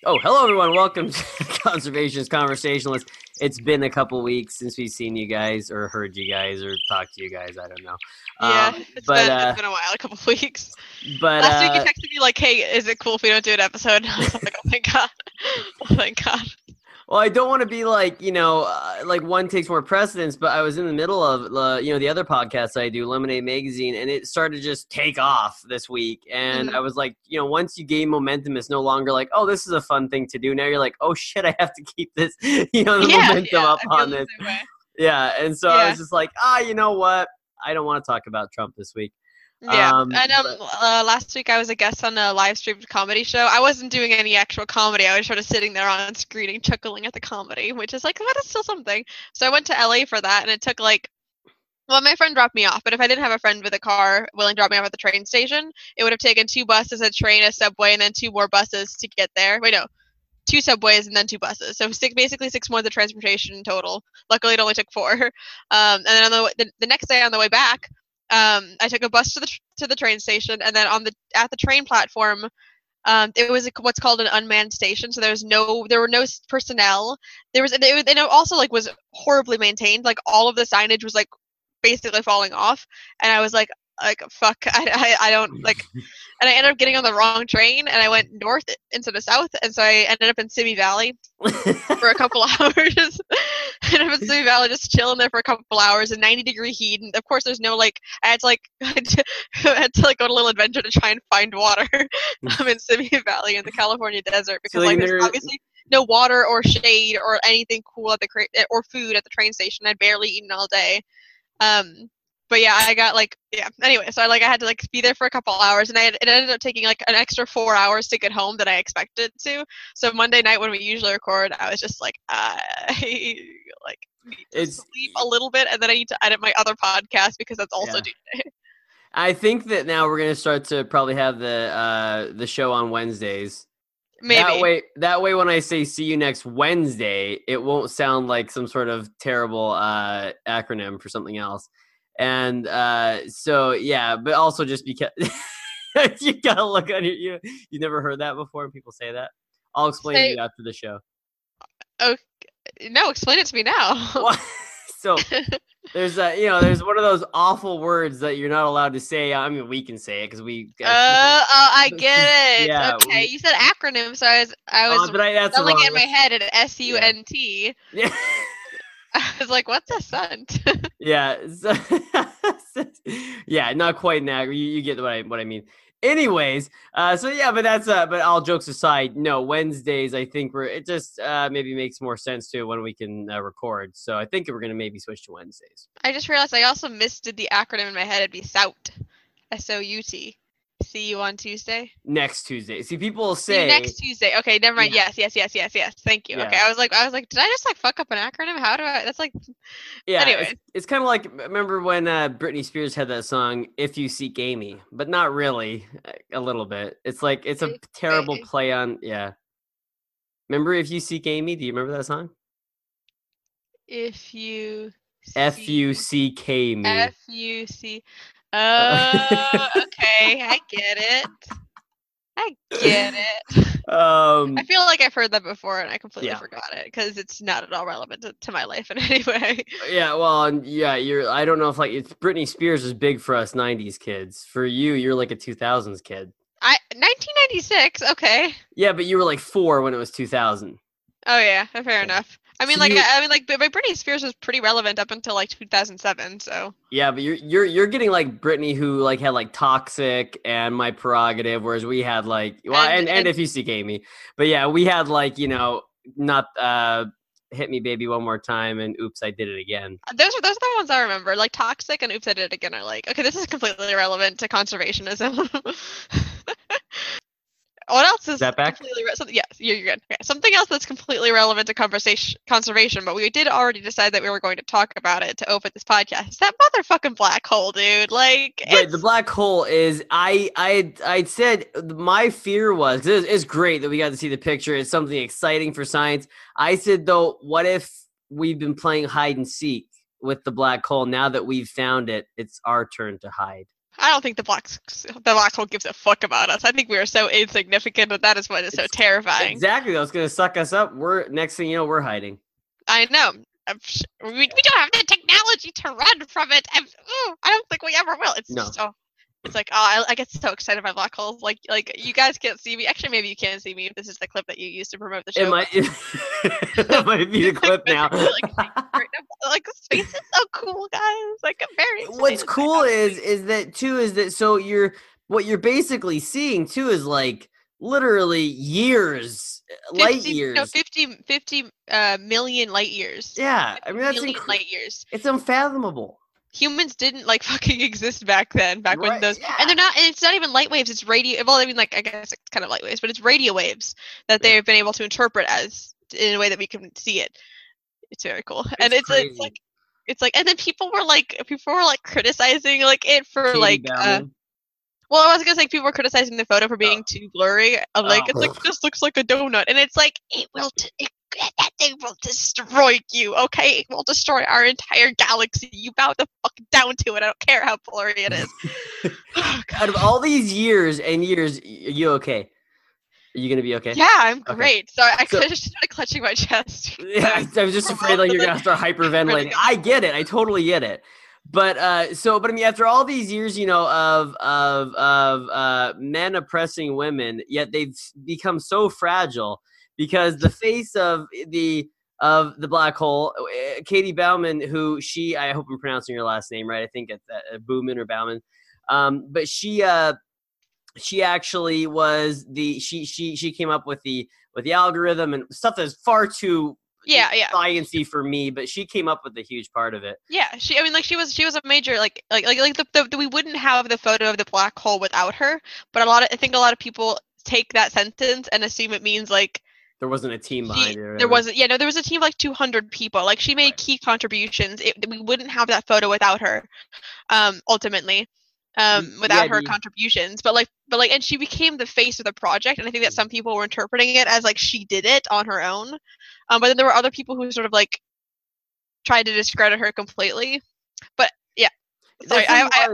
Oh, hello everyone. Welcome to Conservationist Conversationalist. It's been a couple weeks since we've seen you guys or heard you guys or talked to you guys. I don't know. Yeah, it's But been a while, a couple of weeks. but Last week you texted me like, "Hey, is it cool if we don't do an episode?" And I was like, "Oh my god, oh my god." well, I don't want to be like, like one takes more precedence, but I was in the middle of, the other podcast I do, Lemonade Magazine, and it started to just take off this week. And Mhm. I was like, once you gain momentum, it's no longer like, oh, this is a fun thing to do. Now you're like, oh shit, I have to keep this, the Yeah, momentum yeah, up I feel on the this. same way. Yeah. And so I Yeah, was just like, you know what? I don't want to talk about Trump this week. yeah. And But last week I was a guest on a live streamed comedy show. I wasn't doing any actual comedy. I was sort of sitting there on screen and chuckling at the comedy, which is like, that is still something. So I went to LA for that, and it took like. Well, my friend dropped me off, but if I didn't have a friend with a car willing to drop me off at the train station, it would have taken 2 buses, a train, a subway, and then 2 more buses to get there. Wait, no, 2 subways and then 2 buses. So basically 6 modes of transportation in total. Luckily, it only took 4. And then on the next day on the way back, I took a bus to the train station, and then at the train platform, it was what's called an unmanned station. So there were no personnel. And it also like was horribly maintained. Like all of the signage was like basically falling off, and I was like fuck, I don't like, and I ended up getting on the wrong train, and I went north instead of south, and so I ended up in Simi Valley for a couple hours. And up in Simi Valley, just chilling there for a couple hours in 90-degree heat, and of course, there's no like, I had to like, I had to like go on a little adventure to try and find water. I'm in Simi Valley in the California desert so because like like there's there, obviously no water or shade or anything cool at or food at the train station. I'd barely eaten all day. Um, but yeah, I got like, yeah. Anyway, so I had to like be there for a couple hours, and it ended up taking like an extra 4 hours to get home than I expected to. So Monday night when we usually record, I was just like, I like need to it's sleep a little bit, and then I need to edit my other podcast because that's also yeah. due today. I think that now we're gonna start to probably have the show on Wednesdays. Maybe. That way, when I say see you next Wednesday, it won't sound like some sort of terrible acronym for something else. And so yeah, but also just because you gotta look on you never heard that before. People say that. I'll explain to Say, you after the show. oh no, explain it to me now. What? So there's one of those awful words that you're not allowed to say. I mean, we can say it because we got people. I get it. Yeah. Okay, you said acronym, so I was That's spelling it wrong. in my head at Yeah. SUNT. Yeah. I was like, "What's a sunt?" Yeah. Yeah, not quite now. You get what I mean. Anyways, so yeah, but but all jokes aside, no, Wednesdays I think it just maybe makes more sense to when we can record. So I think we're gonna maybe switch to Wednesdays. I just realized I also misdid the acronym in my head. It'd be SOUT, SOUT. See you on Tuesday. Next Tuesday. See, people See you say, next Tuesday. Okay, never mind. yeah, Yes. Thank you. Okay, yeah. I was like, did I just like fuck up an acronym? How do I? That's like, Yeah, anyway. it's kind of like, remember when Britney Spears had that song "If You Seek Amy," but not really, a little bit. It's like it's a terrible Okay. play on, yeah. Remember "If You Seek Amy"? Do you remember that song? If you F see U C K me. FUC. Uh, Okay, I get it. I get it. I um, feel like I've heard that before and I completely yeah, forgot it because it's not at all relevant to my life in any way. yeah. Well, yeah. I don't know if like it's Britney Spears is big for us '90s kids. For you, you're like a 2000s kid. 1996. Okay. Yeah, but you were like 4 when it was 2000. Oh yeah, fair Yeah. enough. I mean, So like, you, but Britney Spears was pretty relevant up until like 2007. So yeah, but you're getting like Britney who like had like Toxic and My Prerogative, whereas we had like, well, and if you see Amy, but yeah, we had like, not Hit Me Baby One More Time and Oops I Did It Again. those are the ones I remember. Like Toxic and Oops, I Did It Again are like, okay, this is completely irrelevant to conservationism. What else Is is that back? completely something? Yes, you're good. Okay. Something else that's completely relevant to conservation, but we did already decide that we were going to talk about it to open this podcast. It's that motherfucking black hole, dude. Like Right, the it's black hole is I said my fear was, 'cause it's great that we got to see the picture. It's something exciting for science. I said though, what if we've been playing hide and seek with the black hole? Now that we've found it, it's our turn to hide. I don't think the black hole gives a fuck about us. I think we are so insignificant that is what is so terrifying. Exactly. That's going to suck us up. Next thing you know, we're hiding. I know. We don't have the technology to run from it. I don't think we ever will. It's No. just it's like, oh, I get so excited by black holes. Like you guys can't see me. Actually, maybe you can see me if this is the clip that you used to promote the show. That might be the clip now. Like space is so cool, guys. Like I'm very excited. What's cool is that so what you're basically seeing too is like literally years, light years. No, 50 million light years. Yeah, I mean that's light years. It's unfathomable. Humans didn't like fucking exist back then, when those, yeah. and it's not even light waves, it's radio. Well, I mean, like, I guess it's kind of light waves, but it's radio waves that they've been able to interpret as in a way that we can see it. It's very cool. And it's like, and then people were like criticizing like it for Katie like, Bauman. well, I was gonna say people were criticizing the photo for being too blurry. Of like, it's like, this looks like a donut, and it's like, that thing will destroy you, okay? It will destroy our entire galaxy. You bow the fuck down to it. I don't care how blurry it is. Out of all these years and years, are you okay? Are you gonna be okay? Yeah, I'm great. Sorry, I just started clutching my chest. Yeah, I was just afraid like you're gonna start hyperventilating. I get it. I totally get it. But I mean, after all these years, you know, of men oppressing women, yet they've become so fragile because the face of the black hole, Katie Bauman, who I hope I'm pronouncing your last name right. I think it's Bauman or Bauman. But she actually was she came up with the algorithm and stuff that's far too sciencey for me, but she came up with a huge part of it. Yeah, she was a major like we wouldn't have the photo of the black hole without her. But I think a lot of people take that sentence and assume it means like there wasn't a team behind it. There wasn't. Yeah, no, there was a team of like 200 people. Like she made key contributions. We wouldn't have that photo without her. Ultimately. Without her contributions, but and she became the face of the project, and I think that some people were interpreting it as like she did it on her own, but then there were other people who sort of like tried to discredit her completely. But yeah, sorry,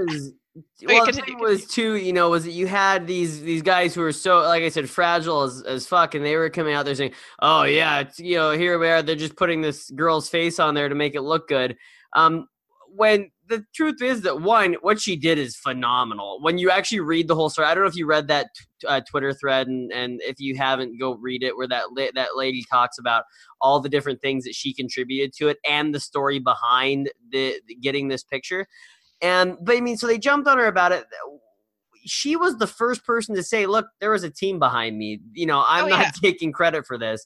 the thing was too, you know, was that you had these guys who were so, like I said, fragile as fuck, and they were coming out there saying, oh yeah, it's, you know, here we are, they're just putting this girl's face on there to make it look good. When the truth is that what she did is phenomenal. When you actually read the whole story, I don't know if you read that Twitter thread, and if you haven't, go read it, where that lady talks about all the different things that she contributed to it and the story behind the getting this picture. But I mean, so they jumped on her about it. She was the first person to say, look, there was a team behind me. You know, I'm not taking credit for this.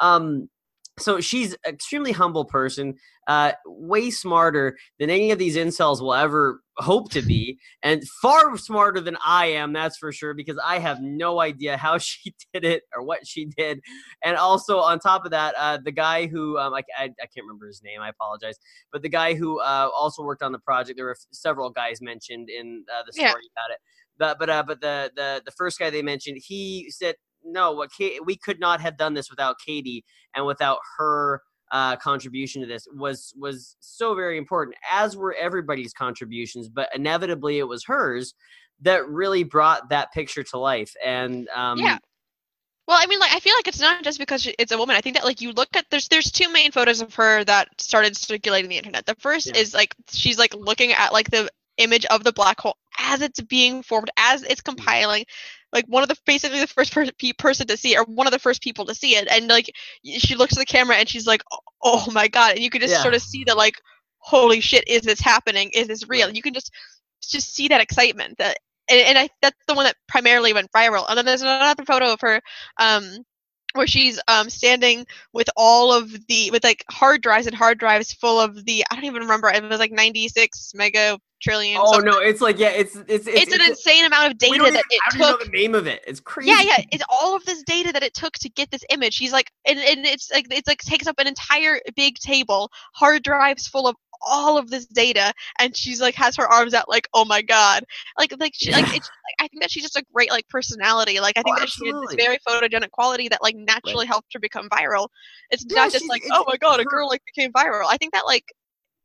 So she's an extremely humble person, way smarter than any of these incels will ever hope to be, and far smarter than I am, that's for sure, because I have no idea how she did it or what she did. And also on top of that, the guy who, I can't remember his name, I apologize, but the guy who also worked on the project, there were several guys mentioned in the story about it. But the first guy they mentioned, he said, no, we could not have done this without Katie, and without her contribution to this was so very important, as were everybody's contributions, but inevitably it was hers that really brought that picture to life. And well, I mean, like, I feel like it's not just because it's a woman. I think that, like, you look at, there's two main photos of her that started circulating the internet. The first is, like, she's, like, looking at, like, the image of the black hole as it's being formed, as it's compiling. Like, basically the first person to see it, or one of the first people to see it. And, like, she looks at the camera and she's like, oh my God. And you can just sort of see that, like, holy shit, is this happening? Is this real? Right. You can just see that excitement. That's the one that primarily went viral. And then there's another photo of her, where she's standing with like hard drives full of the, I don't even remember, it was like 96 mega trillion. Oh something. No, it's like, yeah, it's an insane amount of data that it took. I don't even know the name of it. It's crazy. Yeah, it's all of this data that it took to get this image. She's like, and it's like takes up an entire big table, hard drives full of all of this data, and she's like has her arms out like, oh my God, like she, like it's. I think that she's just a great like personality. Like I think that she has this very photogenic quality that like naturally helped her become viral. It's not just like, oh my God, a girl like became viral. I think that like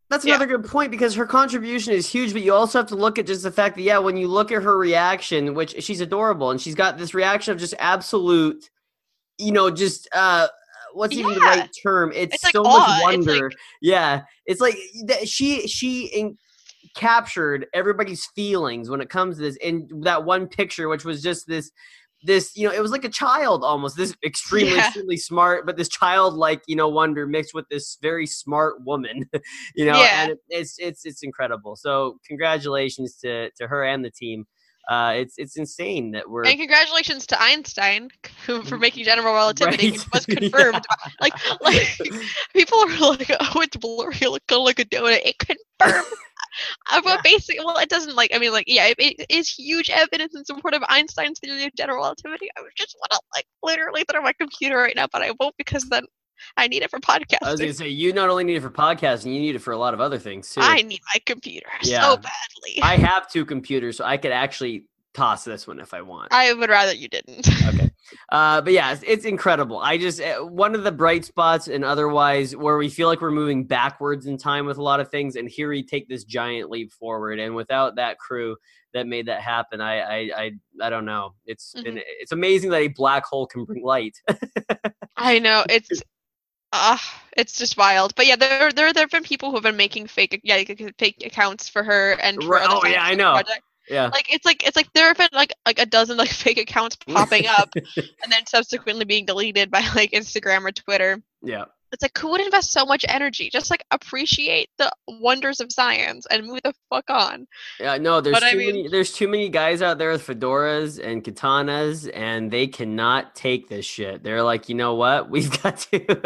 That's another good point because her contribution is huge, but you also have to look at just the fact that, when you look at her reaction, which she's adorable, and she's got this reaction of just absolute, just what's even the right term? It's like so awe. much wonder. It's like she captured everybody's feelings when it comes to this in that one picture, which was just this it was like a child almost, this extremely smart, but this childlike wonder mixed with this very smart woman, and it's incredible. So congratulations to her and the team. It's insane that we're, and congratulations to Einstein for making general relativity, which was confirmed. Like people are like, oh, it's blurry, look like a donut. It confirmed. But basically, it doesn't it is huge evidence in support of Einstein's theory of general relativity. I would just want to literally throw my computer right now, but I won't because then I need it for podcasting. I was going to say, you not only need it for podcasting, you need it for a lot of other things too. I need my computer so badly. I have 2 computers, so I could actually toss this one if I want. I would rather you didn't. Okay. But yeah, it's incredible. I just, one of the bright spots and otherwise where we feel like we're moving backwards in time with a lot of things, and here we take this giant leap forward. And without that crew that made that happen, I don't know. It's amazing that a black hole can bring light. I know, it's just wild. But yeah, there have been people who have been making fake accounts for her and for other I know. projects. Yeah. It's like there have been like a dozen fake accounts popping up and then subsequently being deleted by Instagram or Twitter. Yeah. It's like, who would invest so much energy? Just appreciate the wonders of science and move the fuck on. Yeah, no, there's too many guys out there with fedoras and katanas, and they cannot take this shit. They're like, you know what? We've got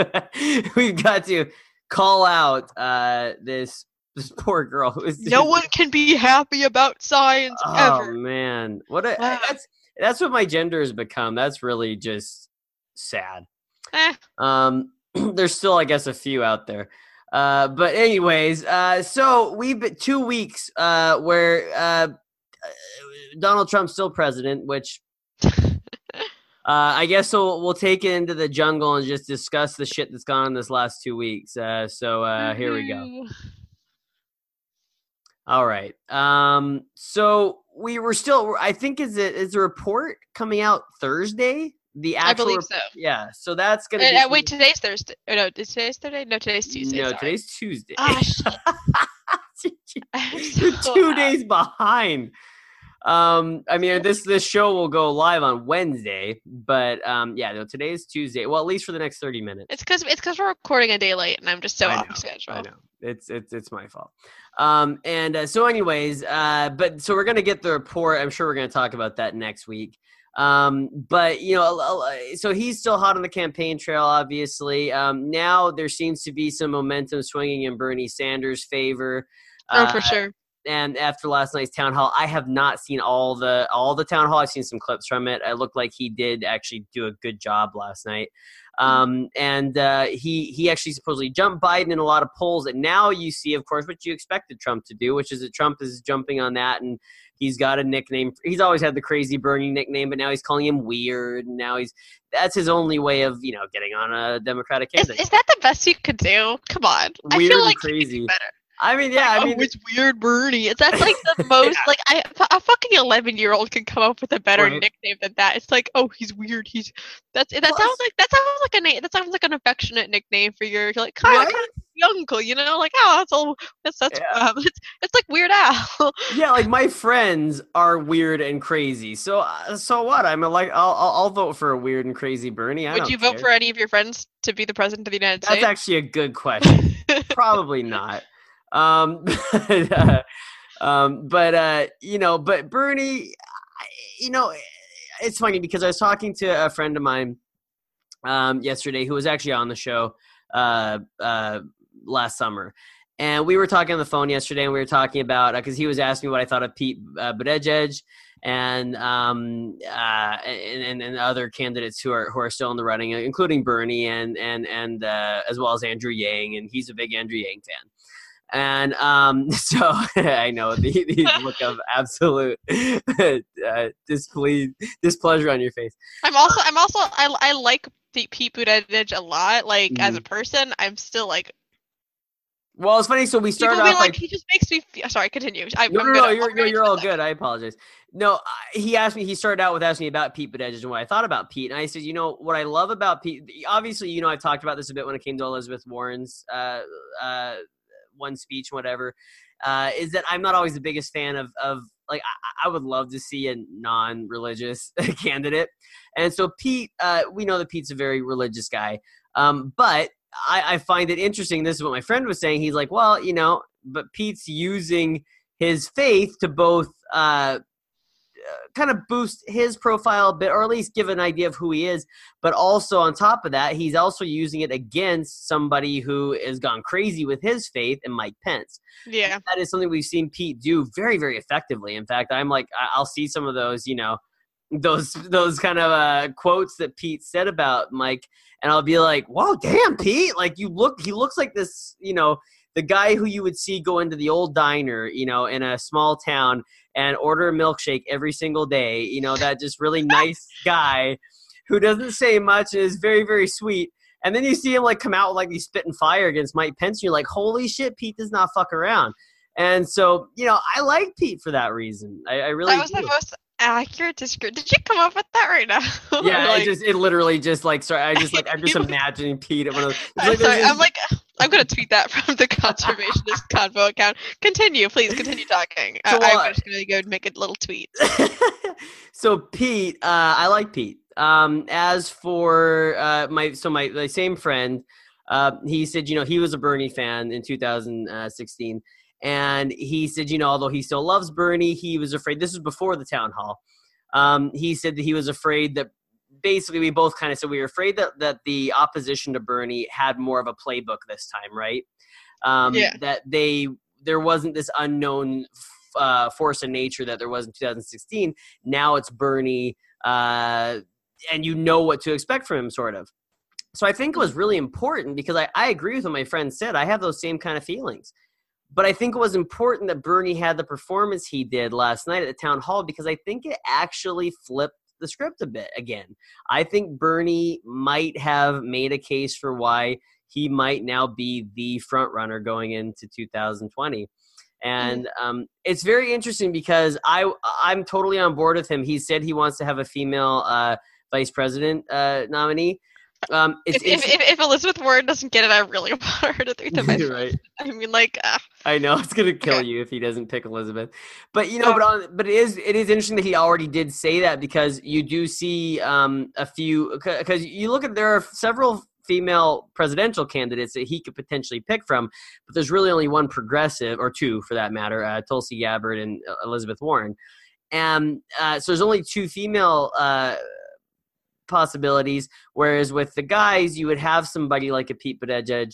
to call out this poor girl who is no one can be happy about science ever. Oh man, that's what my gender has become. That's really just sad. There's still, I guess, a few out there, but anyways, so we've been 2 weeks where Donald Trump's still president, which I guess we'll take it into the jungle and just discuss the shit that's gone on this last 2 weeks. So here we go. All right. So we were still, I think is a report coming out Thursday? I believe so. Yeah. So that's going to be. Wait, today's Thursday. Oh, no, is today's Thursday? No, today's Tuesday. No, today's Tuesday. Oh, shit. You're 2 days behind. I mean, this show will go live on Wednesday, but today's Tuesday. Well, at least for the next 30 minutes. It's because we're recording a day late, and I'm just so off schedule. I know. It's my fault. So anyways, so we're gonna get the report. I'm sure we're gonna talk about that next week. But so he's still hot on the campaign trail, obviously. Now there seems to be some momentum swinging in Bernie Sanders' favor. For sure. And after last night's town hall, I have not seen all the town hall. I've seen some clips from it. It looked like he did actually do a good job last night. He actually supposedly jumped Biden in a lot of polls. And now you see, of course, what you expected Trump to do, which is that Trump is jumping on that. And he's got a nickname. He's always had the crazy Bernie nickname, but now he's calling him weird. And now that's his only way of, getting on a Democratic candidate. Is that the best you could do? Come on. Weird I feel like and crazy. You could do better. I mean, yeah. It's weird, Bernie. That's like the most a fucking 11-year-old can come up with a better nickname than that. It's like, oh, he's weird. That sounds like an affectionate nickname for you're like, kind of uncle, like, oh, it's like Weird Al. Yeah, like my friends are weird and crazy. So what? I'll vote for a weird and crazy Bernie. Would you vote for any of your friends to be the president of the United States? That's actually a good question. Probably not. But Bernie, it's funny because I was talking to a friend of mine yesterday who was actually on the show last summer, and we were talking on the phone yesterday, and we were talking about because he was asking me what I thought of Pete Buttigieg and other candidates who are still in the running, including Bernie and as well as Andrew Yang, and he's a big Andrew Yang fan. And so I know the look of absolute displeasure on your face. I like Pete Buttigieg a lot. As a person, I'm still like, Well, it's funny. So we started People be off like, he just makes me feel. Sorry, continue. No, you're all good. I apologize. No, he asked me. He started out with asking me about Pete Buttigieg and what I thought about Pete, and I said, what I love about Pete. Obviously, I talked about this a bit when it came to Elizabeth Warren's one speech, whatever. Is that I'm not always the biggest fan of like I would love to see a non-religious candidate, and so Pete, we know that Pete's a very religious guy, but I find it interesting. This is what my friend was saying. He's like, well, but Pete's using his faith to both kind of boost his profile a bit, or at least give an idea of who he is. But also on top of that, he's also using it against somebody who has gone crazy with his faith, and Mike Pence. Yeah. And that is something we've seen Pete do very, very effectively. In fact, I'm like, I'll see some of those, those kind of quotes that Pete said about Mike, and I'll be like, whoa, damn, Pete, like he looks like this, the guy who you would see go into the old diner, in a small town and order a milkshake every single day, that just really nice guy who doesn't say much and is very, very sweet. And then you see him like come out with like he's spitting fire against Mike Pence, and you're like, holy shit, Pete does not fuck around. And so, I like Pete for that reason. I really That was the most accurate description. Did you come up with that right now? Yeah, it literally just like, sorry, I'm just imagining Pete at one of those. I'm sorry, I'm going to tweet that from the Conservationist Convo account. Please continue talking. So, I'm just going to go make a little tweet. So Pete, I like Pete. As for my same friend, he said, he was a Bernie fan in 2016. And he said, although he still loves Bernie, he was afraid. This was before the town hall. He said that he was afraid that basically we both kind of said we were afraid that the opposition to Bernie had more of a playbook this time, right? That there wasn't this unknown force of nature that there was in 2016. Now it's Bernie, and what to expect from him, sort of. So I think it was really important because I agree with what my friend said. I have those same kind of feelings. But I think it was important that Bernie had the performance he did last night at the town hall because I think it actually flipped the script a bit again. I think Bernie might have made a case for why he might now be the front runner going into 2020. And it's very interesting because I'm totally on board with him. He said he wants to have a female vice president nominee. If Elizabeth Warren doesn't get it, I really want her to be the vice president. I mean, I know it's gonna kill you if he doesn't pick Elizabeth, but but it is interesting that he already did say that because you do see a few because you look at there are several female presidential candidates that he could potentially pick from, but there's really only one progressive or two for that matter, Tulsi Gabbard and Elizabeth Warren, and so there's only two female possibilities, whereas with the guys you would have somebody like a Pete Buttigieg,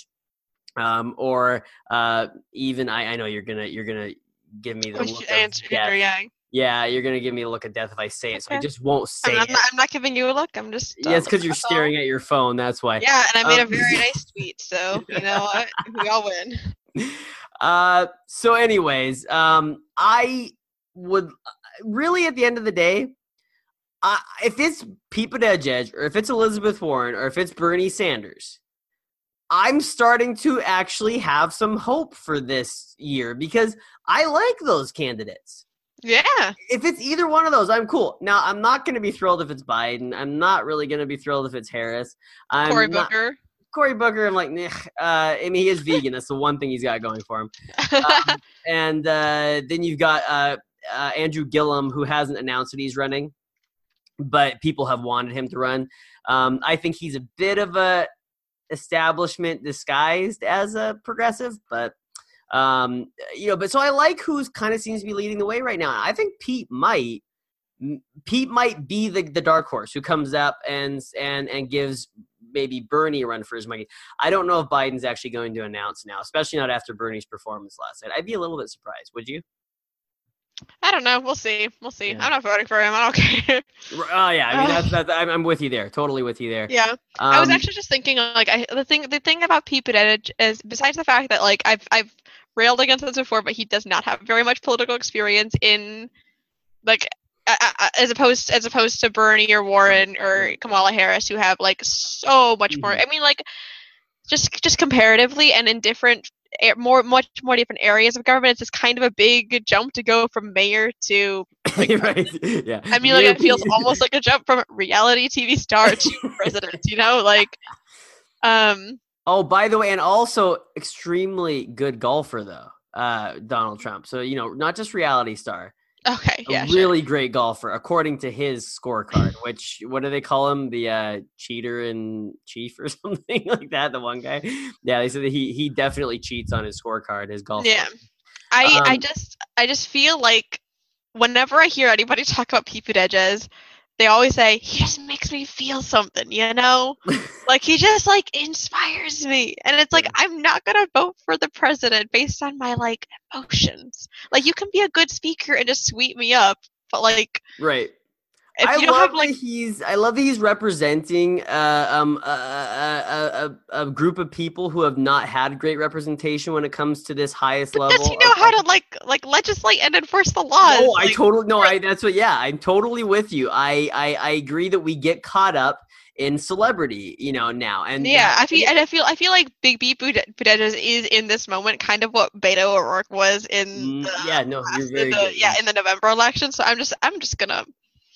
or even I know you're gonna give me the look of death. Yeah, you're gonna give me a look of death if I say it, so I just won't say it. I'm not giving you a look. I'm just yeah, it's because you're staring at your phone. That's why. Yeah, and I made a very nice tweet, so you know what, we all win. So, anyways, I would really at the end of the day. If it's Pete Buttigieg, or if it's Elizabeth Warren, or if it's Bernie Sanders, I'm starting to actually have some hope for this year because I like those candidates. Yeah. If it's either one of those, I'm cool. Now, I'm not going to be thrilled if it's Biden. I'm not really going to be thrilled if it's Harris. Cory Booker, I'm like, I mean, he is vegan. That's the one thing he's got going for him. And then you've got Andrew Gillum, who hasn't announced that he's running, but people have wanted him to run. I think he's a bit of a establishment disguised as a progressive, but but so I like who's kind of seems to be leading the way right now. I think Pete might be the dark horse who comes up and gives maybe Bernie a run for his money. I don't know if Biden's actually going to announce now, especially not after Bernie's performance last night. I'd be a little bit surprised. Would you? I don't know. We'll see. Yeah. I'm not voting for him. I don't care. Oh yeah, I mean that's I'm with you there. Totally with you there. Yeah, I was actually just thinking the thing about Pete Buttigieg is besides the fact that I've railed against this before, but he does not have very much political experience in as opposed to Bernie or Warren or Kamala Harris, who have so much more. I mean, just comparatively and in different much more different areas of government. It's just kind of a big jump to go from mayor to like right. Yeah. I mean, like it feels almost like a jump from reality TV star to president. Like Oh, by the way, and also extremely good golfer though, Donald Trump. So not just reality star. Okay, yeah, really great golfer according to his scorecard. Which what do they call him? The cheater in chief or something like that. The one guy. Yeah, they said that he definitely cheats on his scorecard. His golf. Yeah, I just feel like whenever I hear anybody talk about Pete Buttigieg, they always say he just makes me feel something, like he just like inspires me, and it's like I'm not gonna vote for the president based on my like emotions. Like you can be a good speaker and just sweep me up, but like right. if I you don't love have like that I love that he's representing a group of people who have not had great representation when it comes to this highest level. Does he know how to like legislate and enforce the laws? No, I'm totally with you. I agree that we get caught up in celebrity, now. And yeah, I feel like Big B Buttigieg is in this moment kind of what Beto O'Rourke was in in the November election. So I'm just gonna.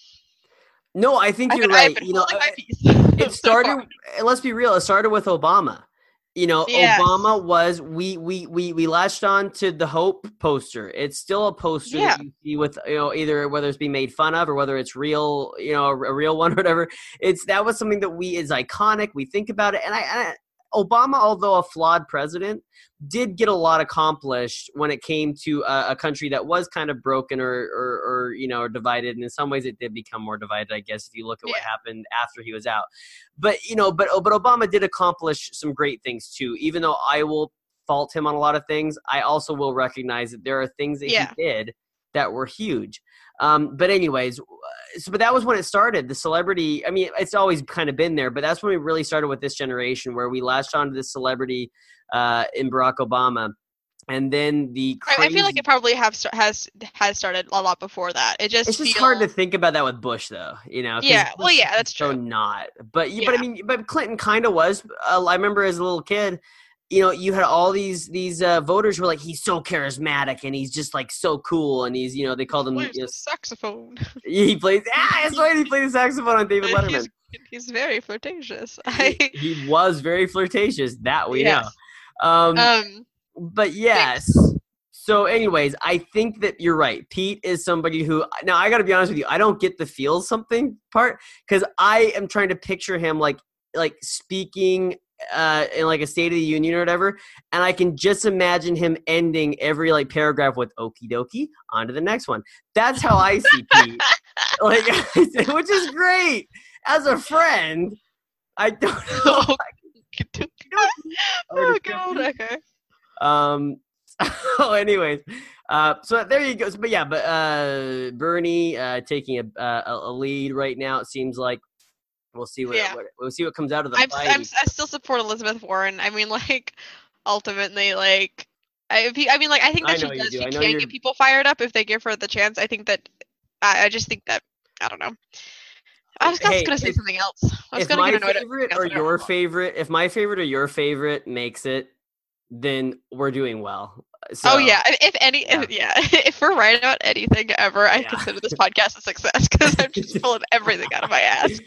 No, I think you're right. It started. Let's be real. It started with Obama. Yes. Obama was we latched on to the Hope poster. It's still a poster that you see with either whether it's being made fun of or whether it's real, a real one or whatever. That was something that is iconic. We think about it, and Obama, although a flawed president, did get a lot accomplished when it came to a country that was kind of broken or divided. And in some ways it did become more divided, I guess, if you look at what happened after he was out. But, but Obama did accomplish some great things too. Even though I will fault him on a lot of things, I also will recognize that there are things that he did that were huge. But anyways, but that was when it started. The celebrity, I mean, it's always kind of been there, but that's when we really started with this generation where we latched onto this celebrity in Barack Obama. And then I feel like it probably has started a lot before that. It's just hard to think about that with Bush, though. Yeah, well, yeah, that's true. So not, but but Clinton kind of was. I remember as a little kid, you had all these voters who were like, he's so charismatic and he's just like so cool, and he's they called him the saxophone. He plays. That's right. He played the saxophone on David Letterman. He's very flirtatious. He was very flirtatious. That we know. But yes. So anyways, I think that you're right. Pete is somebody who, now I got to be honest with you, I don't get the feel something part because I am trying to picture him like speaking in like a State of the Union or whatever, and I can just imagine him ending every like paragraph with okie dokie, on to the next one. That's how I see Pete. Which is great. As a friend, I don't know. Oh god, okay. So anyways, so there you go. But Bernie taking a lead right now. It seems like we'll see we'll see what comes out of the fight. I still support Elizabeth Warren. I mean, like ultimately, like I think that she can get people fired up if they give her the chance. I think that I just think that I don't know. I was going to say something else. If my favorite or your favorite makes it, then we're doing well. So, if we're right about anything ever, I consider this podcast a success because I'm just pulling everything out of my ass.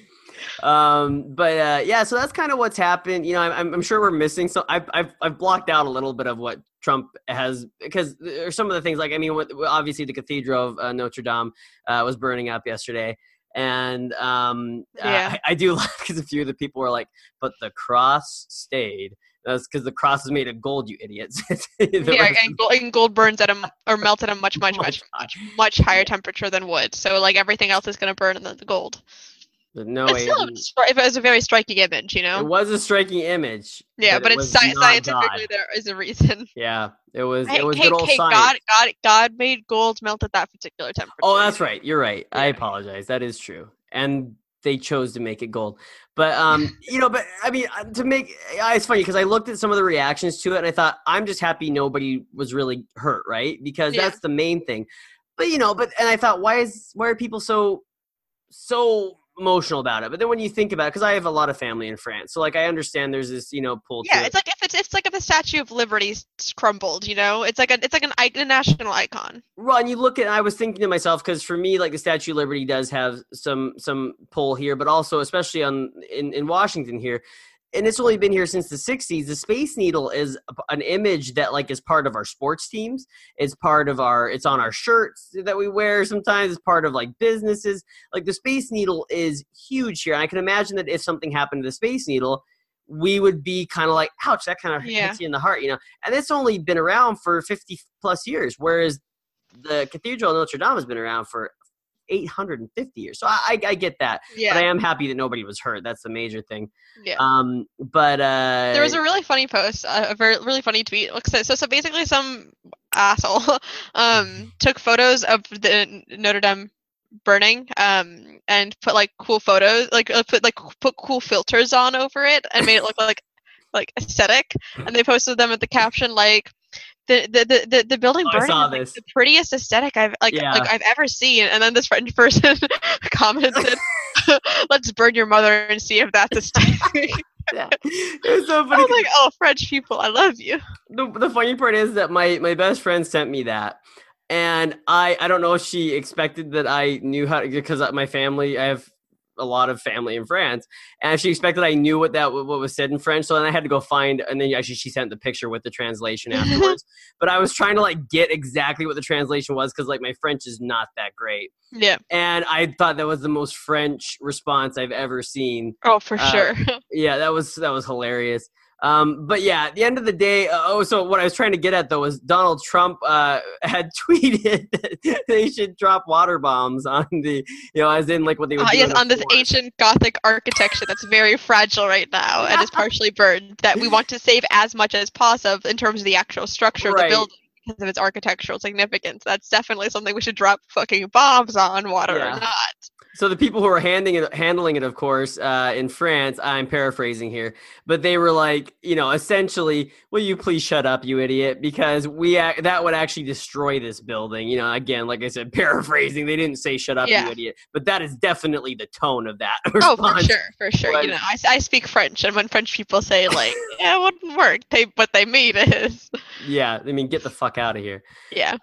So that's kind of what's happened. I'm sure we're missing some. I've blocked out a little bit of what Trump has, because there's some of the things like, I mean, obviously the Cathedral of Notre Dame was burning up yesterday. And I do like because a few of the people were like, but the cross stayed. That's because the cross is made of gold, you idiots. And gold burns or melts at a much higher temperature than wood. So like everything else is going to burn in the gold. But no, it was a very striking image, It was a striking image. Yeah, but it's scientifically there is a reason. Yeah, it was good old science. God made gold melt at that particular temperature. Oh, that's right. You're right. Yeah. I apologize. That is true. And they chose to make it gold. But but I mean, it's funny because I looked at some of the reactions to it and I thought, I'm just happy nobody was really hurt, right? Because that's the main thing. But and I thought, why are people so emotional about it. But then when you think about it, because I have a lot of family in France, so like I understand there's this pull to Yeah, it. it's like if the Statue of Liberty crumbled, it's like a national icon. Well, and you look at, I was thinking to myself, because for me, like the Statue of Liberty does have some pull here, but also especially in Washington here, and it's only been here since the 60s. The Space Needle is an image that like is part of our sports teams. It's it's on our shirts that we wear sometimes. It's part of like businesses. Like the Space Needle is huge here. And I can imagine that if something happened to the Space Needle, we would be kind of like, ouch, that kind of hits you in the heart, And it's only been around for 50 plus years, whereas the Cathedral of Notre Dame has been around for 850 years. So I get that. Yeah. But I am happy that nobody was hurt. That's the major thing. Yeah. But there was a really funny post, a very really funny tweet. So basically some asshole took photos of the Notre Dame burning and put like cool photos, put cool filters on over it and made it look like aesthetic, and they posted them with the caption like the building burning is like the prettiest aesthetic I've ever seen. And then this French person commented, "Let's burn your mother and see if that's aesthetic." Yeah. It was so funny. I was like, "Oh, French people, I love you." The funny part is that my best friend sent me that, and I don't know if she expected that I knew how to, because my family, I have a lot of family in France, and she expected I knew what was said in French. So then I had to go find, and then actually she sent the picture with the translation afterwards. But I was trying to like get exactly what the translation was, because like my French is not that great. Yeah. And I thought that was the most French response I've ever seen. Oh, for sure. Yeah, that was hilarious. But yeah, at the end of the day, so what I was trying to get at though was Donald Trump had tweeted that they should drop water bombs on the, as in like what they would do. Yes, on this ancient Gothic architecture that's very fragile right now and is partially burned, that we want to save as much as possible in terms of the actual structure of the building because of its architectural significance. That's definitely something we should drop fucking bombs on, water or not. So the people who were handling it, of course, in France, I'm paraphrasing here, but they were like, essentially, will you please shut up, you idiot? Because that would actually destroy this building. Again, like I said, paraphrasing, they didn't say shut up, you idiot, but that is definitely the tone of that response. Oh, for sure. But, I speak French, and when French people say like, yeah, it wouldn't work, what they mean is, yeah, I mean, get the fuck out of here. Yeah.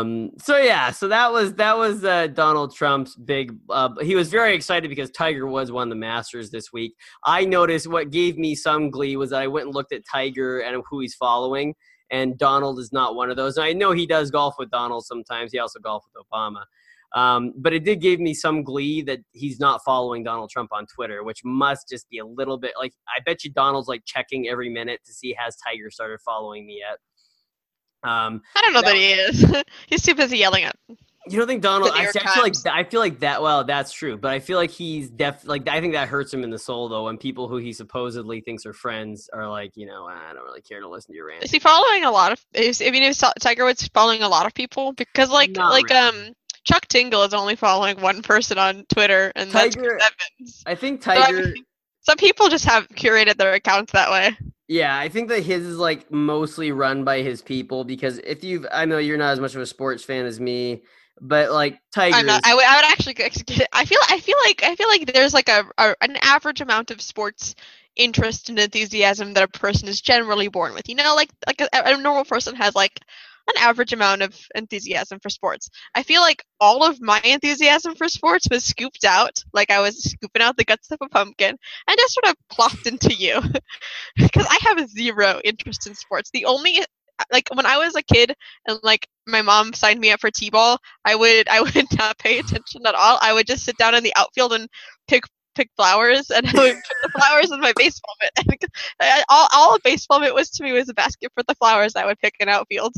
So that was Donald Trump's big. He was very excited because Tiger Woods won the Masters this week. I noticed what gave me some glee was that I went and looked at Tiger and who he's following, and Donald is not one of those. And I know he does golf with Donald sometimes. He also golfed with Obama. But it did give me some glee that he's not following Donald Trump on Twitter, which must just be a little bit like, I bet you Donald's like checking every minute to see has Tiger started following me yet. I don't know that he is. He's too busy yelling at. You don't think Donald? I feel like that. Well, that's true, but I feel like he's I think that hurts him in the soul, though, when people who he supposedly thinks are friends are like, I don't really care to listen to your rant. Is he following a lot of? Is Tiger Woods following a lot of people? Because really. Chuck Tingle is only following one person on Twitter, and that's Chris Evans. I think Tiger. So, some people just have curated their accounts that way. Yeah, I think that his is like mostly run by his people, because I know you're not as much of a sports fan as me, but like Tiger, I would actually. I feel like there's like an average amount of sports interest and enthusiasm that a person is generally born with. Like a normal person has like an average amount of enthusiasm for sports. I feel like all of my enthusiasm for sports was scooped out, like I was scooping out the guts of a pumpkin, and just sort of plopped into you. Because I have zero interest in sports. The only, like when I was a kid and like my mom signed me up for t-ball, I would not pay attention at all. I would just sit down in the outfield and pick flowers, and I would put the flowers in my baseball mitt. All a baseball mitt was to me was a basket for the flowers I would pick in outfield.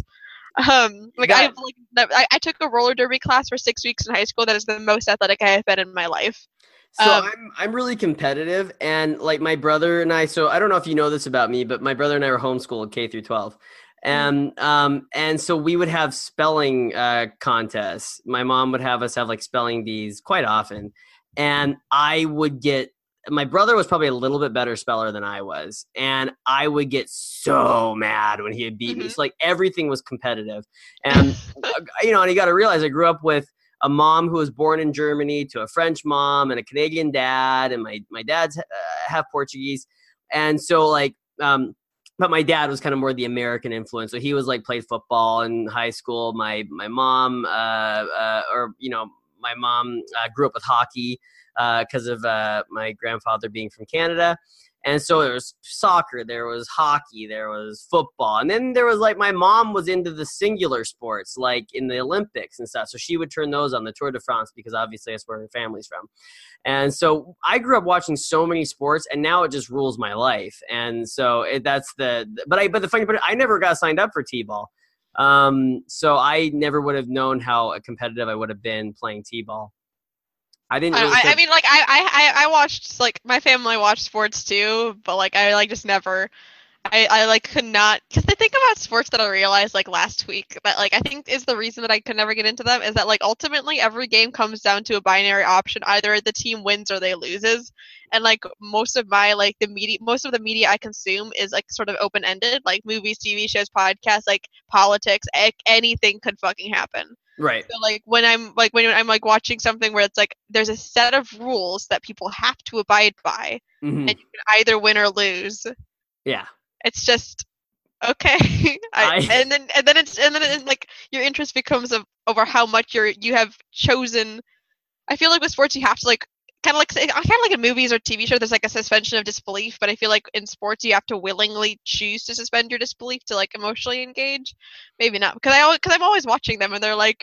I took a roller derby class for 6 weeks in high school. That is the most athletic I have been in my life. So I'm really competitive, and like my brother and I. So I don't know if you know this about me, but my brother and I were homeschooled K through 12, and so we would have spelling contests. My mom would have us have like spelling bees quite often, and I would get. My brother was probably a little bit better speller than I was, and I would get so mad when he had beat me. So like everything was competitive, and and you got to realize I grew up with a mom who was born in Germany to a French mom and a Canadian dad, and my dad's half Portuguese, and so like but my dad was kind of more the American influence. So he was like played football in high school. My mom, my mom grew up with hockey because of my grandfather being from Canada. And so there was soccer, there was hockey, there was football. And then there was like my mom was into the singular sports, like in the Olympics and stuff. So she would turn those on, the Tour de France, because obviously that's where her family's from. And so I grew up watching so many sports, and now it just rules my life. And so but the funny part, I never got signed up for T-ball. So I never would have known how competitive I would have been playing T-ball. I didn't really I mean, like, I watched, like, my family watched sports too, but, like, I, like, just never, I like, could not, because the thing about sports that I realized, like, last week, that, like, I think is the reason that I could never get into them, is that, like, ultimately every game comes down to a binary option. Either the team wins or they loses, and, like, most of the media I consume is, like, sort of open-ended, like, movies, TV shows, podcasts, like, politics, anything could fucking happen. Right. So like when I'm like watching something where it's like there's a set of rules that people have to abide by, Mm-hmm. and you can either win or lose. Yeah. It's just okay. And then like your interest becomes over how much you have chosen. I feel like with sports you have to like kind of like in movies or TV shows there's like a suspension of disbelief, but I feel like in sports you have to willingly choose to suspend your disbelief to like emotionally engage. Maybe not, because I'm always watching them and they're like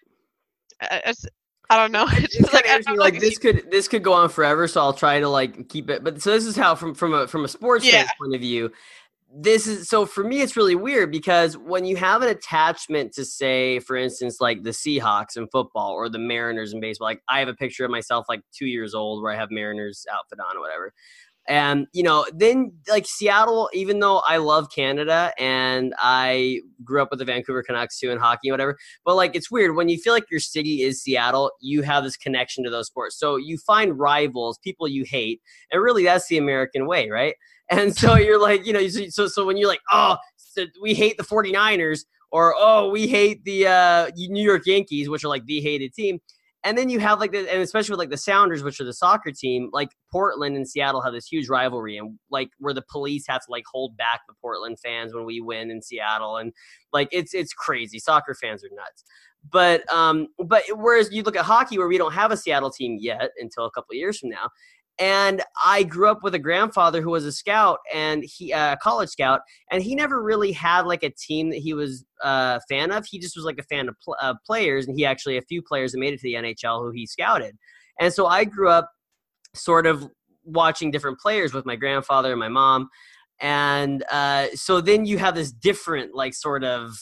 I don't know. It's kind of interesting. Like this could go on forever, so I'll try to like keep it. But so this is how from a sports fans point of view. This is so for me, it's really weird because when you have an attachment to, say, for instance, like the Seahawks in football or the Mariners in baseball, like I have a picture of myself like 2 years old where I have Mariners outfit on or whatever. And, then like Seattle, even though I love Canada and I grew up with the Vancouver Canucks too in hockey and whatever, but like it's weird when you feel like your city is Seattle, you have this connection to those sports. So you find rivals, people you hate, and really that's the American way, right? And so you're like, so when you're like, oh, so we hate the 49ers, or, oh, we hate the New York Yankees, which are like the hated team. And then you have like and especially with like the Sounders, which are the soccer team, like Portland and Seattle have this huge rivalry, and like where the police have to like hold back the Portland fans when we win in Seattle. And like, it's crazy. Soccer fans are nuts. But whereas you look at hockey where we don't have a Seattle team yet until a couple of years from now. And I grew up with a grandfather who was a scout, and he a college scout, and he never really had like a team that he was a fan of. He just was like a fan of players, and he actually a few players that made it to the NHL who he scouted. And so I grew up sort of watching different players with my grandfather and my mom. And so then you have this different like sort of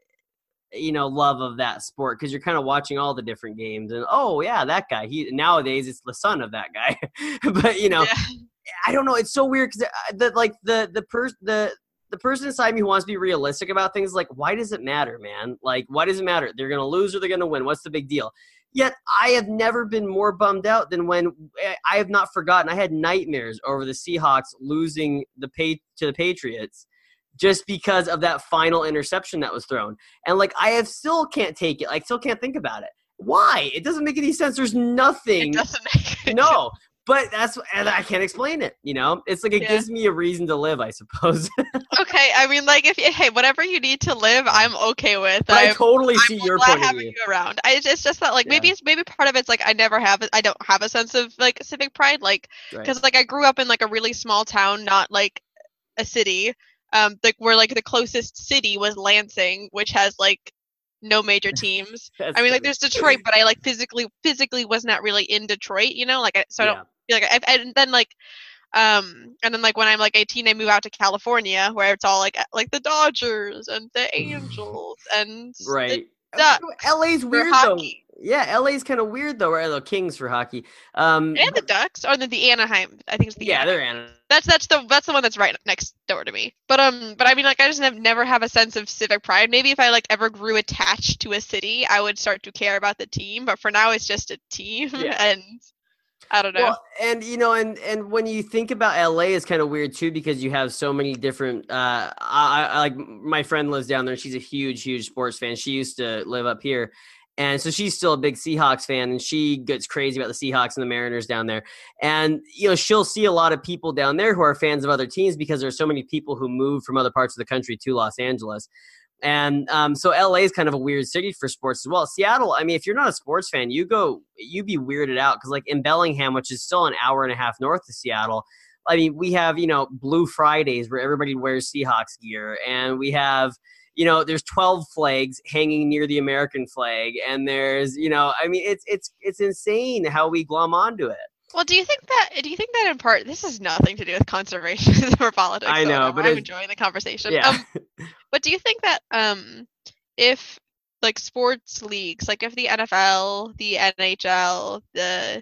love of that sport because you're kind of watching all the different games and, oh yeah, that guy, nowadays it's the son of that guy. But yeah. I don't know, it's so weird because the person inside me who wants to be realistic about things, like, why does it matter, man? Like, why does it matter? They're gonna lose or they're gonna win. What's the big deal? Yet I have never been more bummed out than when I have not forgotten. I had nightmares over the Seahawks losing to the Patriots just because of that final interception that was thrown. And like, still can't take it. I still can't think about it. Why? It doesn't make any sense. There's nothing. It doesn't make any sense. But and I can't explain it. It's like, it gives me a reason to live, I suppose. Okay. I mean, like, hey, whatever you need to live, I'm okay with. I totally see your point of view. Having you around. It's just that, like, maybe part of it's like I don't have a sense of like civic pride, like, because like I grew up in like a really small town, not like a city. Like where like the closest city was Lansing, which has like no major teams. I mean, like there's Detroit, but I like physically was not really in Detroit, like I don't feel like and then like when I'm like 18, I move out to California where it's all like the Dodgers and the Angels and right. The Ducks. LA's weird though. Yeah, LA's kind of weird though, right? The Kings for hockey. And the Ducks, or the Anaheim. I think it's the Anaheim. They're Anaheim. That's the one that's right next door to me. But I mean, like, I just never have a sense of civic pride. Maybe if I like ever grew attached to a city, I would start to care about the team. But for now, it's just a team, and I don't know. Well, and and when you think about LA, it's kind of weird too because you have so many different. I like my friend lives down there. She's a huge sports fan. She used to live up here. And so she's still a big Seahawks fan, and she gets crazy about the Seahawks and the Mariners down there. And, she'll see a lot of people down there who are fans of other teams because there's so many people who move from other parts of the country to Los Angeles. And so LA is kind of a weird city for sports as well. Seattle, I mean, if you're not a sports fan, you'd be weirded out because, like, in Bellingham, which is still an hour and a half north of Seattle, I mean, we have, Blue Fridays where everybody wears Seahawks gear, and we have, there's 12 flags hanging near the American flag, and there's, I mean, it's insane how we glom onto it. Well, do you think that in part this has nothing to do with conservation or politics? I know, but I'm enjoying the conversation. Yeah. But do you think that if like sports leagues, like if the NFL, the NHL, the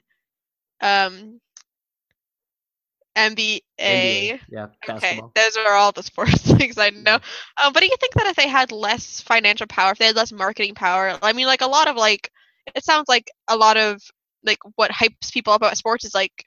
NBA, yeah, okay, basketball. those are all the sports leagues I know. But do you think that if they had less financial power, if they had less marketing power, I mean, like a lot of like, it sounds like a lot of like what hypes people about sports is like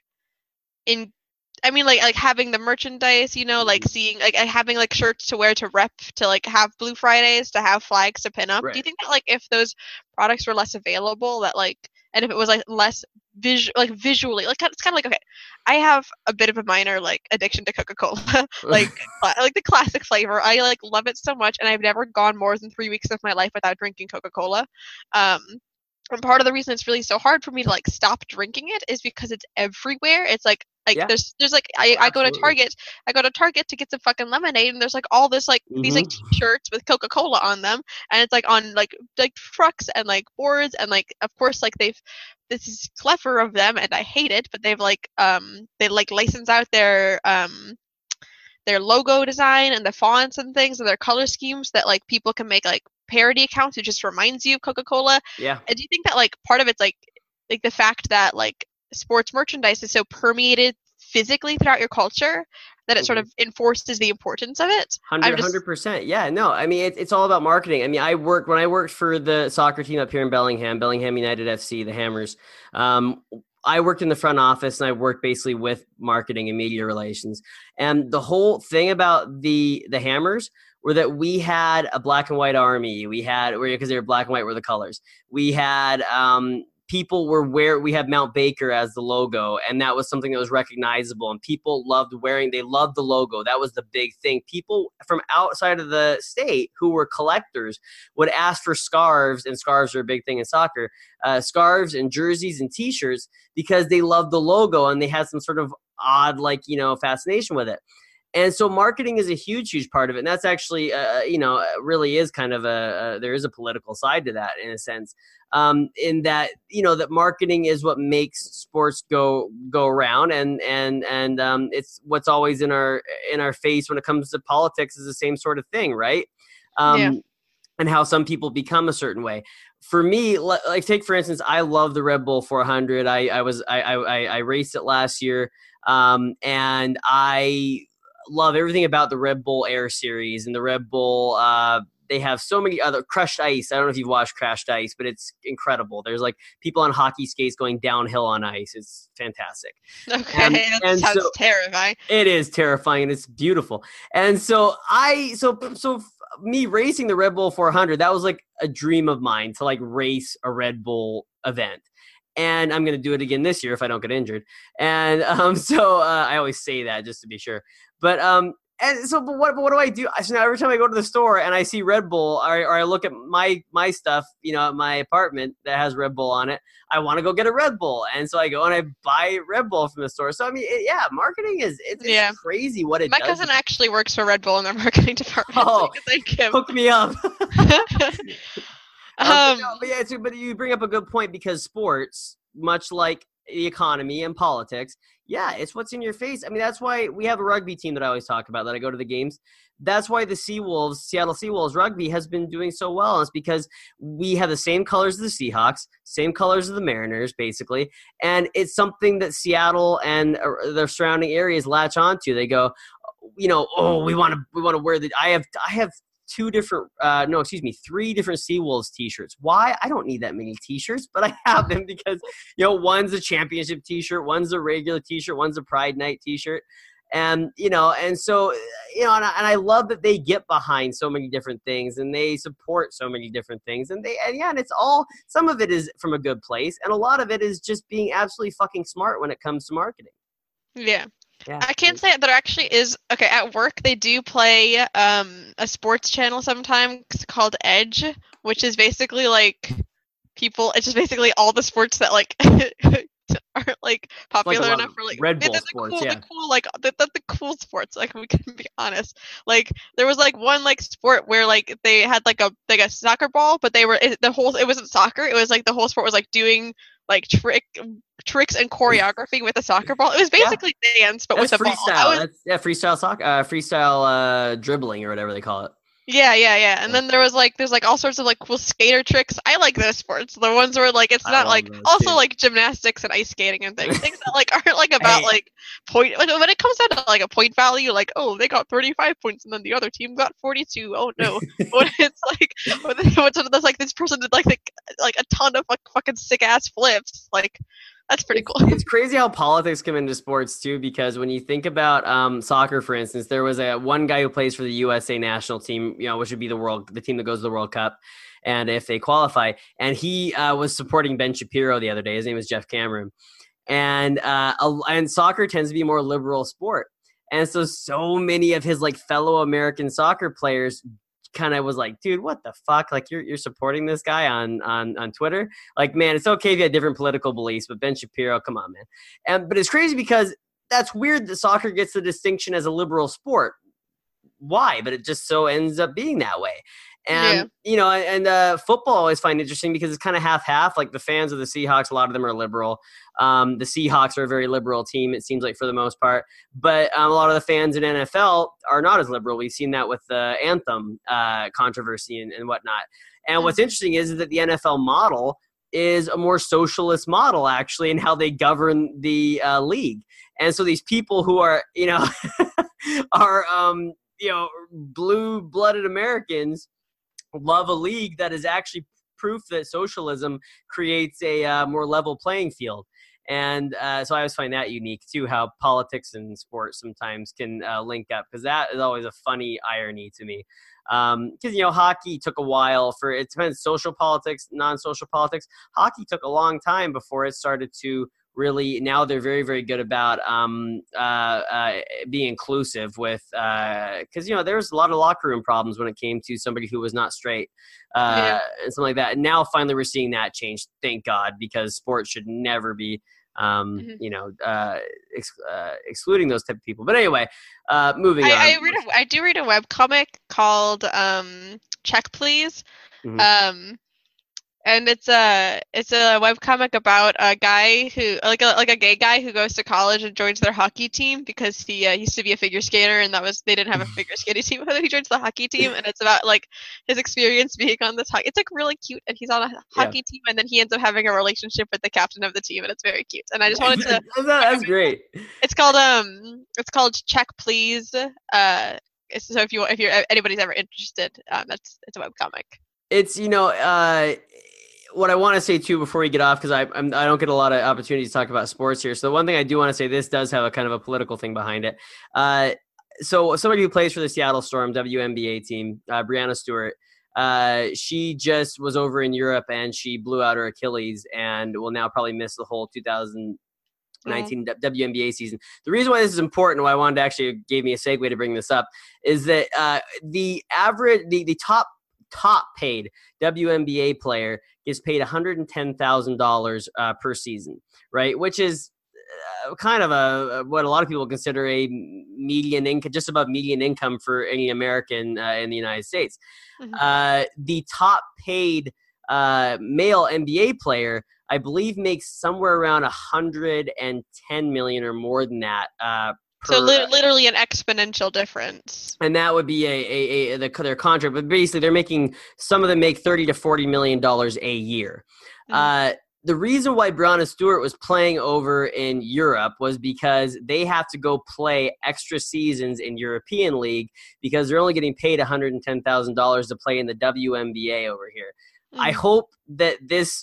like having the merchandise, like seeing like having like shirts to wear to rep, to like have Blue Fridays, to have flags to pin up. Right. Do you think that like if those products were less available, that like, and if it was like less visually, like it's kind of like, okay, I have a bit of a minor like addiction to Coca-Cola, like the classic flavor. I like love it so much, and I've never gone more than 3 weeks of my life without drinking Coca-Cola. And part of the reason it's really so hard for me to like stop drinking it is because it's everywhere. It's like Yeah. there's like I go to Target to get some fucking lemonade, and there's like all this like these like t-shirts with Coca-Cola on them, and it's like on like trucks and like boards, and like of course like this is clever of them and I hate it, but they've like they like license out their logo design and the fonts and things and their color schemes that like people can make like parody accounts. It just reminds you of Coca-Cola. Yeah. And do you think that like part of it's like the fact that like sports merchandise is so permeated physically throughout your culture that it sort of enforces the importance of it? 100%. Yeah, no, I mean, it's all about marketing. I mean, when I worked for the soccer team up here in Bellingham United FC, the Hammers, I worked in the front office, and I worked basically with marketing and media relations. And the whole thing about the Hammers were that we had a black and white army. We had, because they were black and white were the colors. We had we had Mount Baker as the logo, and that was something that was recognizable, and people they loved the logo. That was the big thing. People from outside of the state who were collectors would ask for scarves, and scarves are a big thing in soccer, scarves and jerseys and t-shirts, because they loved the logo and they had some sort of odd, fascination with it. And so marketing is a huge, huge part of it. And that's actually, really is kind of there is a political side to that in a sense, in that, that marketing is what makes sports go around. And it's what's always in our face when it comes to politics is the same sort of thing. Right. And how some people become a certain way. For me, like take for instance, I love the Red Bull 400. I raced it last year, and I love everything about the Red Bull Air Series and the Red Bull. They have so many other Crushed Ice. I don't know if you've watched Crushed Ice, but it's incredible. There's like people on hockey skates going downhill on ice. It's fantastic. Okay, that sounds terrifying. It is terrifying, and it's beautiful. And so me racing the Red Bull 400, that was like a dream of mine to like race a Red Bull event. And I'm going to do it again this year if I don't get injured. And I always say that just to be sure. But but what do I do? So now every time I go to the store and I see Red Bull, or I look at my stuff, at my apartment that has Red Bull on it, I want to go get a Red Bull. And so I go and I buy Red Bull from the store. So I mean, marketing is crazy what it does. My cousin actually works for Red Bull in their marketing department. Oh, so hook me up. But you bring up a good point, because sports, much like the economy and politics, it's what's in your face. I mean, that's why we have a rugby team that I always talk about, that I go to the games. That's why the Seattle Seawolves rugby has been doing so well. It's because we have the same colors as the Seahawks, same colors as the Mariners, basically. And it's something that Seattle and the surrounding areas latch onto. They go, we want to wear the. I have three different Seawolves t-shirts. Why? I don't need that many t-shirts, but I have them because, one's a championship t-shirt, one's a regular t-shirt, one's a Pride Night t-shirt. And, and so and I love that they get behind so many different things and they support so many different things. And it's all, some of it is from a good place. And a lot of it is just being absolutely fucking smart when it comes to marketing. Yeah. Yeah. I can't say there actually is. Okay, at work they do play a sports channel sometimes called Edge, which is basically like it's just basically all the sports that like are like popular enough for like Red Bull the sports, cool, yeah. the cool like the cool sports. Like we can be honest. Like there was like one like sport where like they had like a soccer ball, but it wasn't soccer. It was like the whole sport was like doing like tricks and choreography with a soccer ball. It was basically dance, but That's with a freestyle. ball. Freestyle soccer, freestyle dribbling or whatever they call it. Yeah. And then there's like all sorts of like cool skater tricks. I like those sports. The ones where like it's not like also like gymnastics and ice skating and things that like aren't like about like point. Like, when it comes down to like a point value, like oh they got 35 points and then the other team got 42. Oh no. When it's like when like this person did like a ton of like fucking sick ass flips. Like that's pretty cool. It's crazy how politics come into sports too, because when you think about soccer, for instance, there was one guy who plays for the USA national team, which would be the team that goes to the World Cup, and if they qualify, and he was supporting Ben Shapiro the other day. His name is Jeff Cameron, and soccer tends to be a more liberal sport, and so many of his like fellow American soccer players kind of was like, dude, what the fuck? Like you're supporting this guy on Twitter? Like, man, it's okay if you had different political beliefs, but Ben Shapiro, come on, man. But it's crazy because that's weird that soccer gets the distinction as a liberal sport. Why? But it just so ends up being that way. And, football I always find interesting because it's kind of half-half. Like the fans of the Seahawks, a lot of them are liberal. The Seahawks are a very liberal team, it seems like, for the most part. But a lot of the fans in NFL are not as liberal. We've seen that with the anthem controversy and whatnot. And what's interesting is that the NFL model is a more socialist model, actually, in how they govern the league. And so these people who are, blue-blooded Americans love a league that is actually proof that socialism creates a more level playing field. And so I always find that unique too, how politics and sports sometimes can link up, because that is always a funny irony to me. Because hockey took a while for it depends, social politics, non-social politics. Hockey took a long time before it started to really, now they're very, very good about being inclusive with, because there's a lot of locker room problems when it came to somebody who was not straight and something like that. And now finally we're seeing that change, thank God, because sports should never be excluding those type of people. But anyway, moving on. I do read a webcomic called Check Please. Mm-hmm. And it's a webcomic about a guy who like a gay guy who goes to college and joins their hockey team because he used to be a figure skater, and they didn't have a figure skating team. But he joins the hockey team, and it's about like his experience being on this hockey. It's like really cute, and he's on a hockey team, and then he ends up having a relationship with the captain of the team, and it's very cute. And I just wanted to. That's great. It's called Check Please. So if anybody's ever interested, it's a webcomic. It's what I want to say too before we get off, because I don't get a lot of opportunities to talk about sports here. So one thing I do want to say, this does have a kind of a political thing behind it. So somebody who plays for the Seattle Storm WNBA team, Breanna Stewart, she just was over in Europe and she blew out her Achilles and will now probably miss the whole 2019 WNBA season. The reason why this is important, why I wanted to actually gave me a segue to bring this up, is that the top paid WNBA player gets paid $110,000 per season, right? Which is kind of what a lot of people consider a median income, just above median income for any American in the United States. Mm-hmm. The top paid male NBA player, I believe, makes somewhere around $110 million or more than that. So literally an exponential difference. And that would be their contract. But basically, some of them make $30 to $40 million a year. Mm-hmm. The reason why Breanna Stewart was playing over in Europe was because they have to go play extra seasons in European League because they're only getting paid $110,000 to play in the WNBA over here. Mm-hmm. I hope that this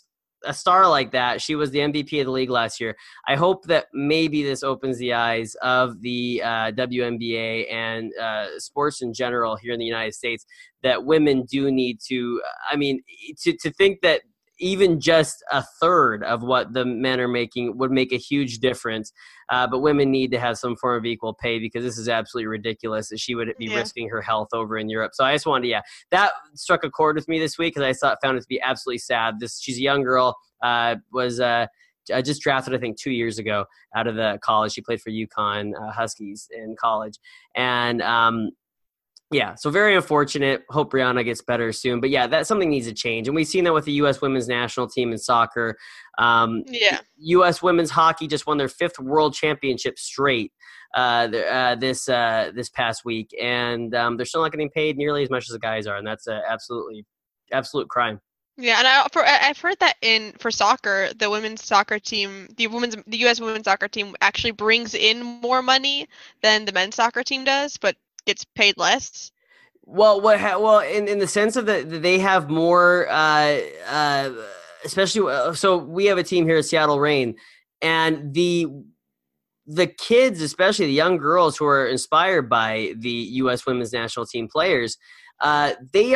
a star like that. She was the MVP of the league last year. I hope that maybe this opens the eyes of the WNBA and sports in general here in the United States, that women do need to, to think that even just a third of what the men are making would make a huge difference. But women need to have some form of equal pay, because this is absolutely ridiculous that she would be risking her health over in Europe. So I just wanted that struck a chord with me this week, because I found it to be absolutely sad. She's a young girl, was just drafted, I think, 2 years ago out of the college. She played for UConn Huskies in college. And so very unfortunate. Hope Brianna gets better soon. But that something needs to change. And we've seen that with the U.S. women's national team in soccer. U.S. women's hockey just won their 5th world championship straight this past week. And they're still not getting paid nearly as much as the guys are. And that's an absolute crime. Yeah, and I've heard that for soccer, the women's soccer team, the U.S. women's soccer team actually brings in more money than the men's soccer team does, but gets paid less. Well, in the sense of that they have more, especially. So we have a team here at Seattle Reign, and the kids, especially the young girls who are inspired by the U.S. women's national team players, they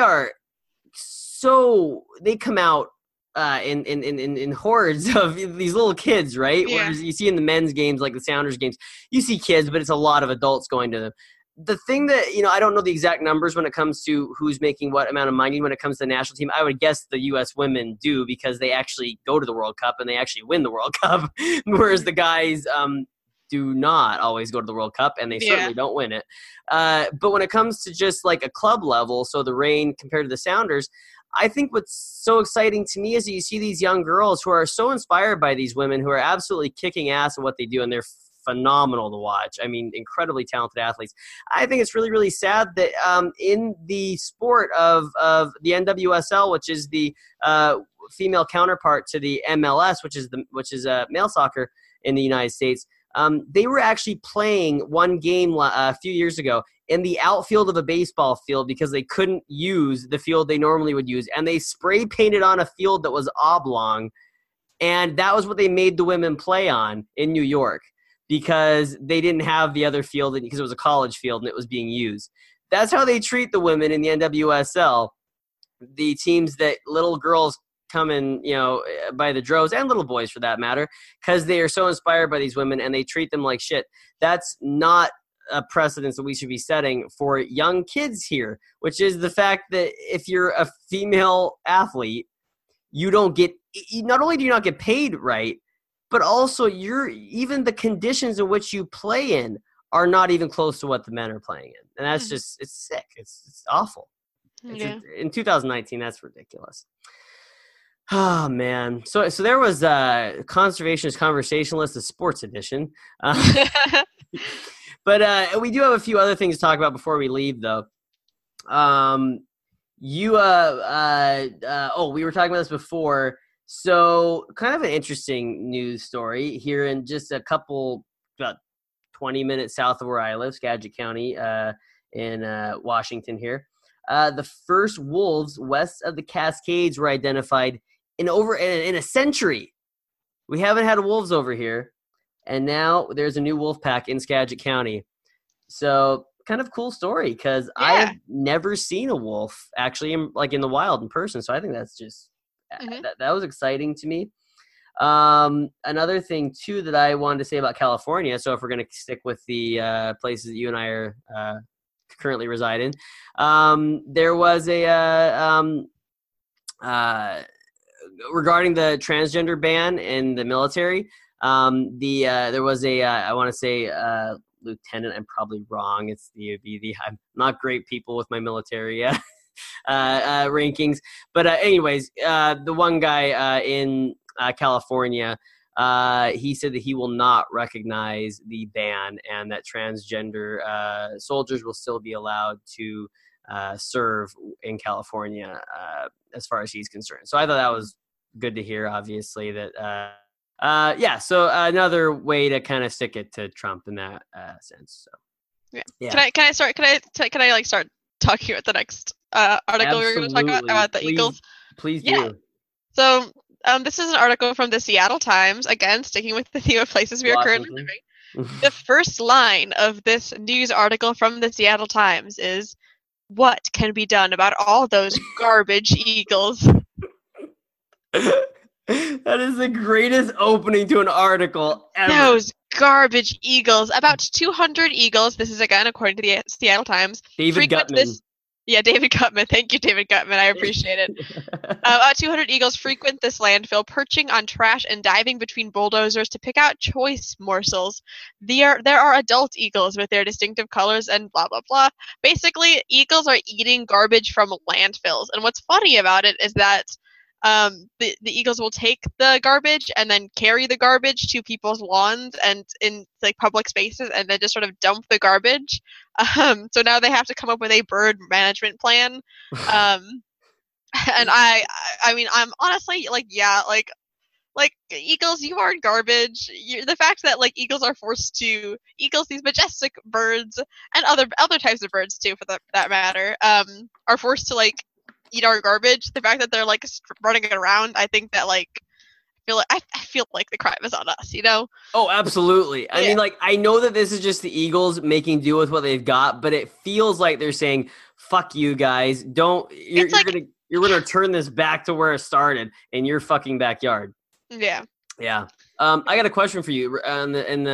come out in hordes of these little kids, right? Yeah. Whereas you see in the men's games, like the Sounders games, you see kids, but it's a lot of adults going to them. The thing that, I don't know the exact numbers when it comes to who's making what amount of money when it comes to the national team. I would guess the U.S. women do, because they actually go to the World Cup and they actually win the World Cup, whereas the guys do not always go to the World Cup, and they certainly don't win it. But when it comes to just like a club level, so the Reign compared to the Sounders, I think what's so exciting to me is that you see these young girls who are so inspired by these women who are absolutely kicking ass at what they do, and they're phenomenal to watch. I mean, incredibly talented athletes. I think it's really, really sad that in the sport of the NWSL, which is the female counterpart to the MLS, which is male soccer in the United States, they were actually playing one game a few years ago in the outfield of a baseball field because they couldn't use the field they normally would use, and they spray painted on a field that was oblong, and that was what they made the women play on in New York, because they didn't have the other field because it was a college field and it was being used. That's how they treat the women in the NWSL. The teams that little girls come in, by the droves, and little boys for that matter, because they are so inspired by these women and they treat them like shit. That's not a precedence that we should be setting for young kids here, which is the fact that if you're a female athlete, not only do you not get paid right, but also even the conditions in which you play in are not even close to what the men are playing in. And that's just, it's sick. It's awful. In 2019, that's ridiculous. Oh, man. So there was Conservationist Conversationalist, the sports edition. But we do have a few other things to talk about before we leave, though. We were talking about this before. So kind of an interesting news story here in just about 20 minutes south of where I live, Skagit County in Washington here. The first wolves west of the Cascades were identified in a century. We haven't had wolves over here, and now there's a new wolf pack in Skagit County. So kind of cool story, because I've never seen a wolf actually in the wild in person. So I think that's just that was exciting to me. Another thing too that I wanted to say about California, so if we're going to stick with the places that you and I are currently reside in, there was regarding the transgender ban in the military, there was I want to say lieutenant, I'm probably wrong, it's I'm not great people with my military rankings, but anyways, the one guy in California, he said that he will not recognize the ban, and that transgender soldiers will still be allowed to serve in California as far as he's concerned. So I thought that was good to hear, obviously, that so another way to kind of stick it to Trump in that sense. So yeah. Can I start talking about the next article we're going to talk about the Eagles? Please do. So This is an article from the Seattle Times, again, sticking with the theme of places we are currently Washington. living. The first line of this news article from the Seattle Times is, "What can be done about all those garbage eagles?" That is the greatest opening to an article ever. Those garbage eagles. About 200 eagles, this is again according to the Seattle Times, David Gutman. Yeah, David Gutman. Thank you, David Gutman. I appreciate it. About 200 eagles frequent this landfill, perching on trash and diving between bulldozers to pick out choice morsels. There are adult eagles with their distinctive colors and blah, blah, blah. Basically, eagles are eating garbage from landfills. And what's funny about it is that the eagles will take the garbage and then carry the garbage to people's lawns and in like public spaces and then just sort of dump the garbage. So now they have to come up with a bird management plan. And I mean, I'm honestly like, yeah, like eagles, you are garbage. The fact that like eagles, these majestic birds and other types of birds too, for that matter, are forced to like eat our garbage. The fact that they're like running it around, I think that like I feel like the crime is on us, you know? Oh, absolutely. I mean, like, I know that this is just the Eagles making do with what they've got, but it feels like they're saying, "Fuck you guys! You're gonna turn this back to where it started in your fucking backyard." Yeah. Yeah. I got a question for you on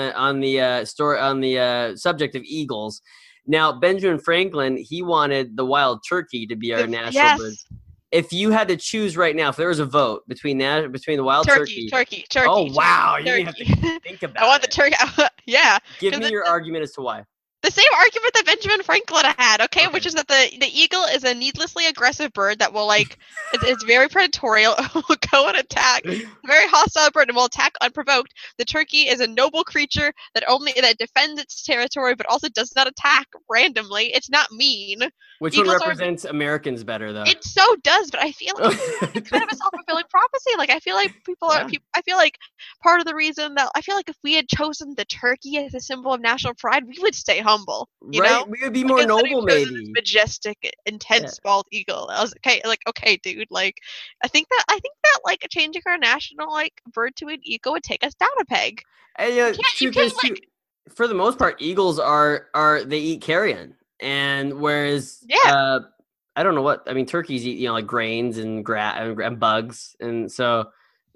the subject of eagles. Now, Benjamin Franklin, he wanted the wild turkey to be our national bird. If you had to choose right now, if there was a vote between the wild turkey. Oh, wow. You didn't have to think about it. I want the turkey. Yeah. Give me your argument as to why. The same argument that Benjamin Franklin had, okay? Which is that the eagle is a needlessly aggressive bird that will like, it's very predatory, will go and attack, a very hostile bird and will attack unprovoked. The turkey is a noble creature that defends its territory, but also does not attack randomly. It's not mean. Which one represents Americans better, though? It so does, but I feel like it's kind of a self-fulfilling prophecy. Like, I feel like I feel like part of the reason that I feel like if we had chosen the turkey as a symbol of national pride, we would stay humble. You know? We would be more noble, maybe. Majestic, intense bald eagle. I was okay, dude. Like, I think that like changing our national like bird to an eagle would take us down a peg. And for the most part, eagles they eat carrion. And whereas, I don't know what, I mean, turkeys eat, like grains and bugs. And so,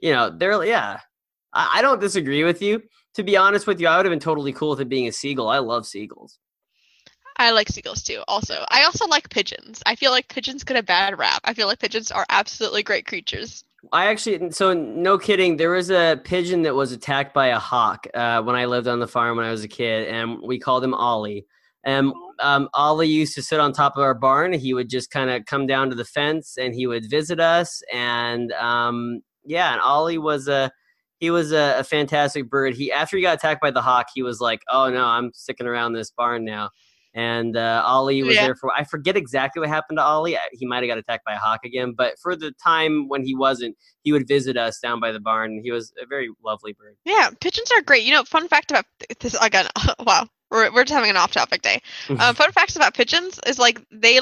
I don't disagree with you. To be honest with you, I would have been totally cool with it being a seagull. I love seagulls. I like seagulls too. I also like pigeons. I feel like pigeons get a bad rap. I feel like pigeons are absolutely great creatures. So no kidding, there was a pigeon that was attacked by a hawk when I lived on the farm when I was a kid, and we called him Ollie. And Ollie used to sit on top of our barn. He would just kind of come down to the fence and he would visit us. And and Ollie was a fantastic bird. After he got attacked by the hawk, he was like, "Oh no, I'm sticking around this barn now." And Ollie was there I forget exactly what happened to Ollie. He might have got attacked by a hawk again, but for the time when he wasn't, he would visit us down by the barn. And he was a very lovely bird. Yeah, pigeons are great. Fun fact about this again. Wow. We're just having an off-topic day. Fun facts about pigeons is like they're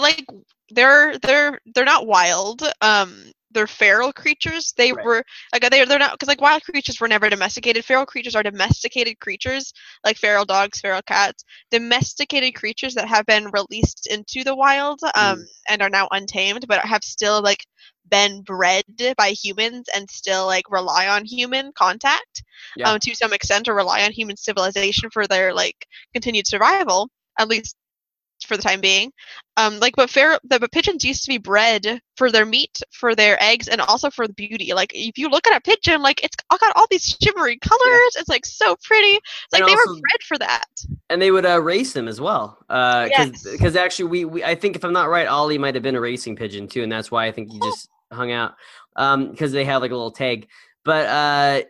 not wild. They're feral creatures. They're not, because like wild creatures were never domesticated. Feral creatures are domesticated creatures, like feral dogs, feral cats. Domesticated creatures that have been released into the wild and are now untamed, but have still like been bred by humans and still like rely on human contact to some extent, or rely on human civilization for their like continued survival, at least for the time being. But pigeons used to be bred for their meat, for their eggs, and also for the beauty. Like if you look at a pigeon, like it's got all these shimmery colors. It's like so pretty. It's like they were bred for that. And they would race them as well. Because actually we I think, if I'm not right, Ollie might have been a racing pigeon too, and that's why I think he just hung out, because they have like a little tag. But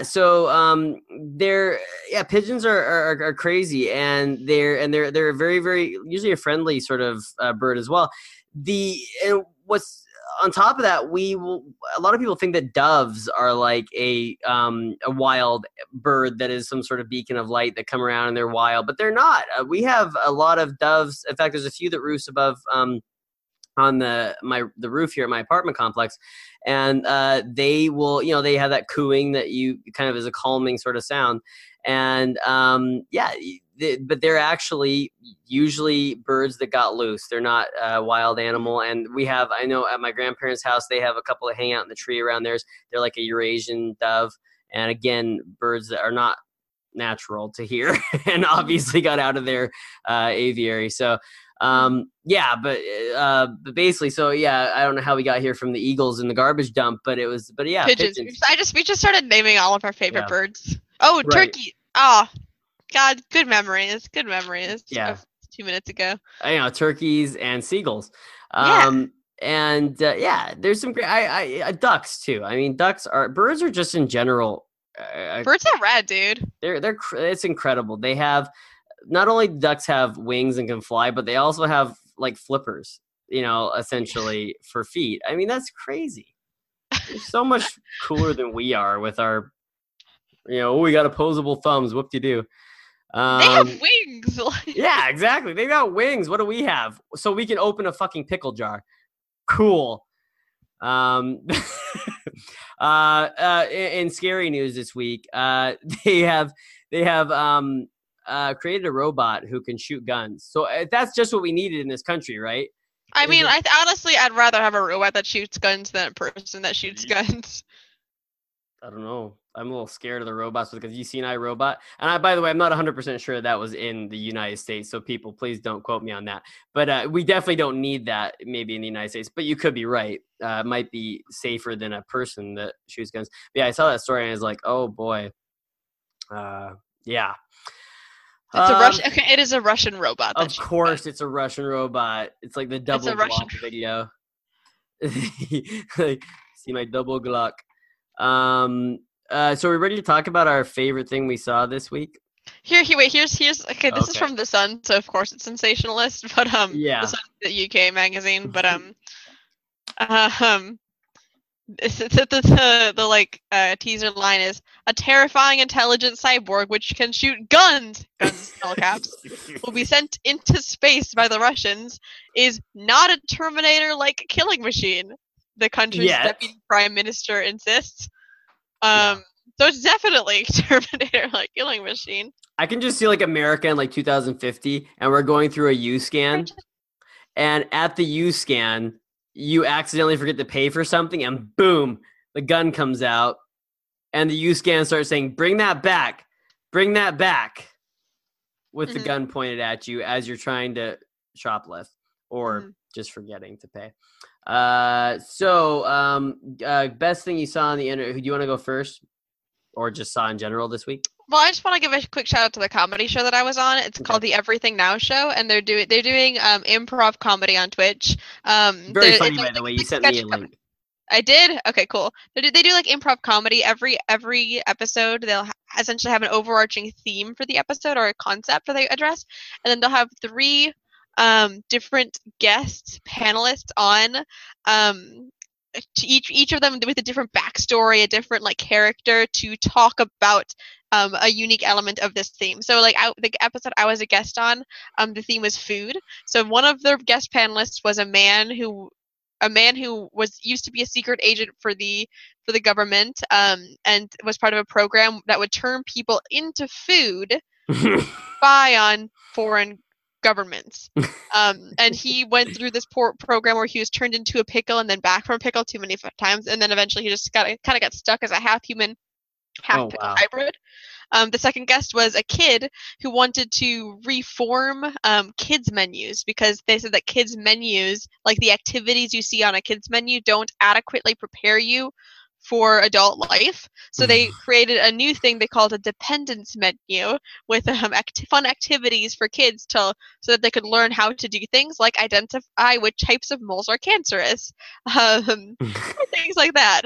pigeons are crazy, and they're very, very usually a friendly sort of bird as well. And what's on top of that, a lot of people think that doves are like a wild bird that is some sort of beacon of light that come around and they're wild, but they're not. We have a lot of doves. In fact, there's a few that roost above on the roof here at my apartment complex, and they will, they have that cooing that you kind of is a calming sort of sound, and but they're actually usually birds that got loose. They're not a wild animal, and I know at my grandparents' house they have a couple that hang out in the tree around theirs. They're like a Eurasian dove, and again, birds that are not natural to hear and obviously got out of their aviary. So but basically, so yeah, I don't know how we got here from the eagles in the garbage dump, but pigeons. We just started naming all of our favorite birds. Oh, right. Turkey. Oh, God, good memories. Yeah. 2 minutes ago. Turkeys and seagulls. And there's some great ducks too. I mean, birds are just in general. Birds are rad, dude. It's incredible. They have, not only ducks have wings and can fly, but they also have like flippers, essentially for feet. I mean, that's crazy. They're so much cooler than we are with our, we got opposable thumbs. Whoop-de-doo. They have wings. Yeah, exactly. They got wings. What do we have? So we can open a fucking pickle jar. Cool. In scary news this week, they have created a robot who can shoot guns. So that's just what we needed in this country, right? I mean, honestly, I'd rather have a robot that shoots guns than a person that shoots guns. I don't know. I'm a little scared of the robots because you seen iRobot. And by the way, I'm not 100% sure that was in the United States. So people, please don't quote me on that. But we definitely don't need that maybe in the United States. But you could be right. It might be safer than a person that shoots guns. But yeah, I saw that story and I was like, oh boy. Yeah. It is a Russian robot. Of course, it's a Russian robot. It's like the double Glock video. See my double Glock. So we're ready to talk about our favorite thing we saw this week. Here's okay. This is from The Sun, so of course it's sensationalist. But The Sun, the UK magazine. But the teaser line is a terrifying intelligent cyborg which can shoot guns all caps, will be sent into space by the Russians, is not a Terminator-like killing machine, the country's deputy prime minister insists. So it's definitely Terminator-like killing machine. I can just see like America in like 2050, and we're going through a U-scan, and at the U-scan, you accidentally forget to pay for something, and boom, the gun comes out, and the U-scan starts saying, bring that back, with the gun pointed at you as you're trying to shoplift or just forgetting to pay. Best thing you saw on the internet. Do you want to go first, or just saw in general this week? Well, I just want to give a quick shout out to the comedy show that I was on. It's called the Everything Now Show, and they're doing improv comedy on Twitch. Very funny, by the way. You sent me a link. I did? Okay, cool. They do like improv comedy every episode. They'll essentially have an overarching theme for the episode or a concept that they address, and then they'll have 3 different guests, panelists on, to each of them with a different backstory, a different like character to talk about a unique element of this theme. So like the episode I was a guest on, the theme was food. So one of the guest panelists was a man who used to be a secret agent for the government, and was part of a program that would turn people into food, spy on foreign governments. And he went through this program where he was turned into a pickle and then back from a pickle too many times, and then eventually he just kind of got stuck as a half human, half pickle hybrid. The second guest was a kid who wanted to reform kids menus, because they said that kids menus, like the activities you see on a kids menu, don't adequately prepare you for adult life. So they created a new thing they called a dependence menu with fun activities for kids so that they could learn how to do things like identify which types of moles are cancerous, things like that.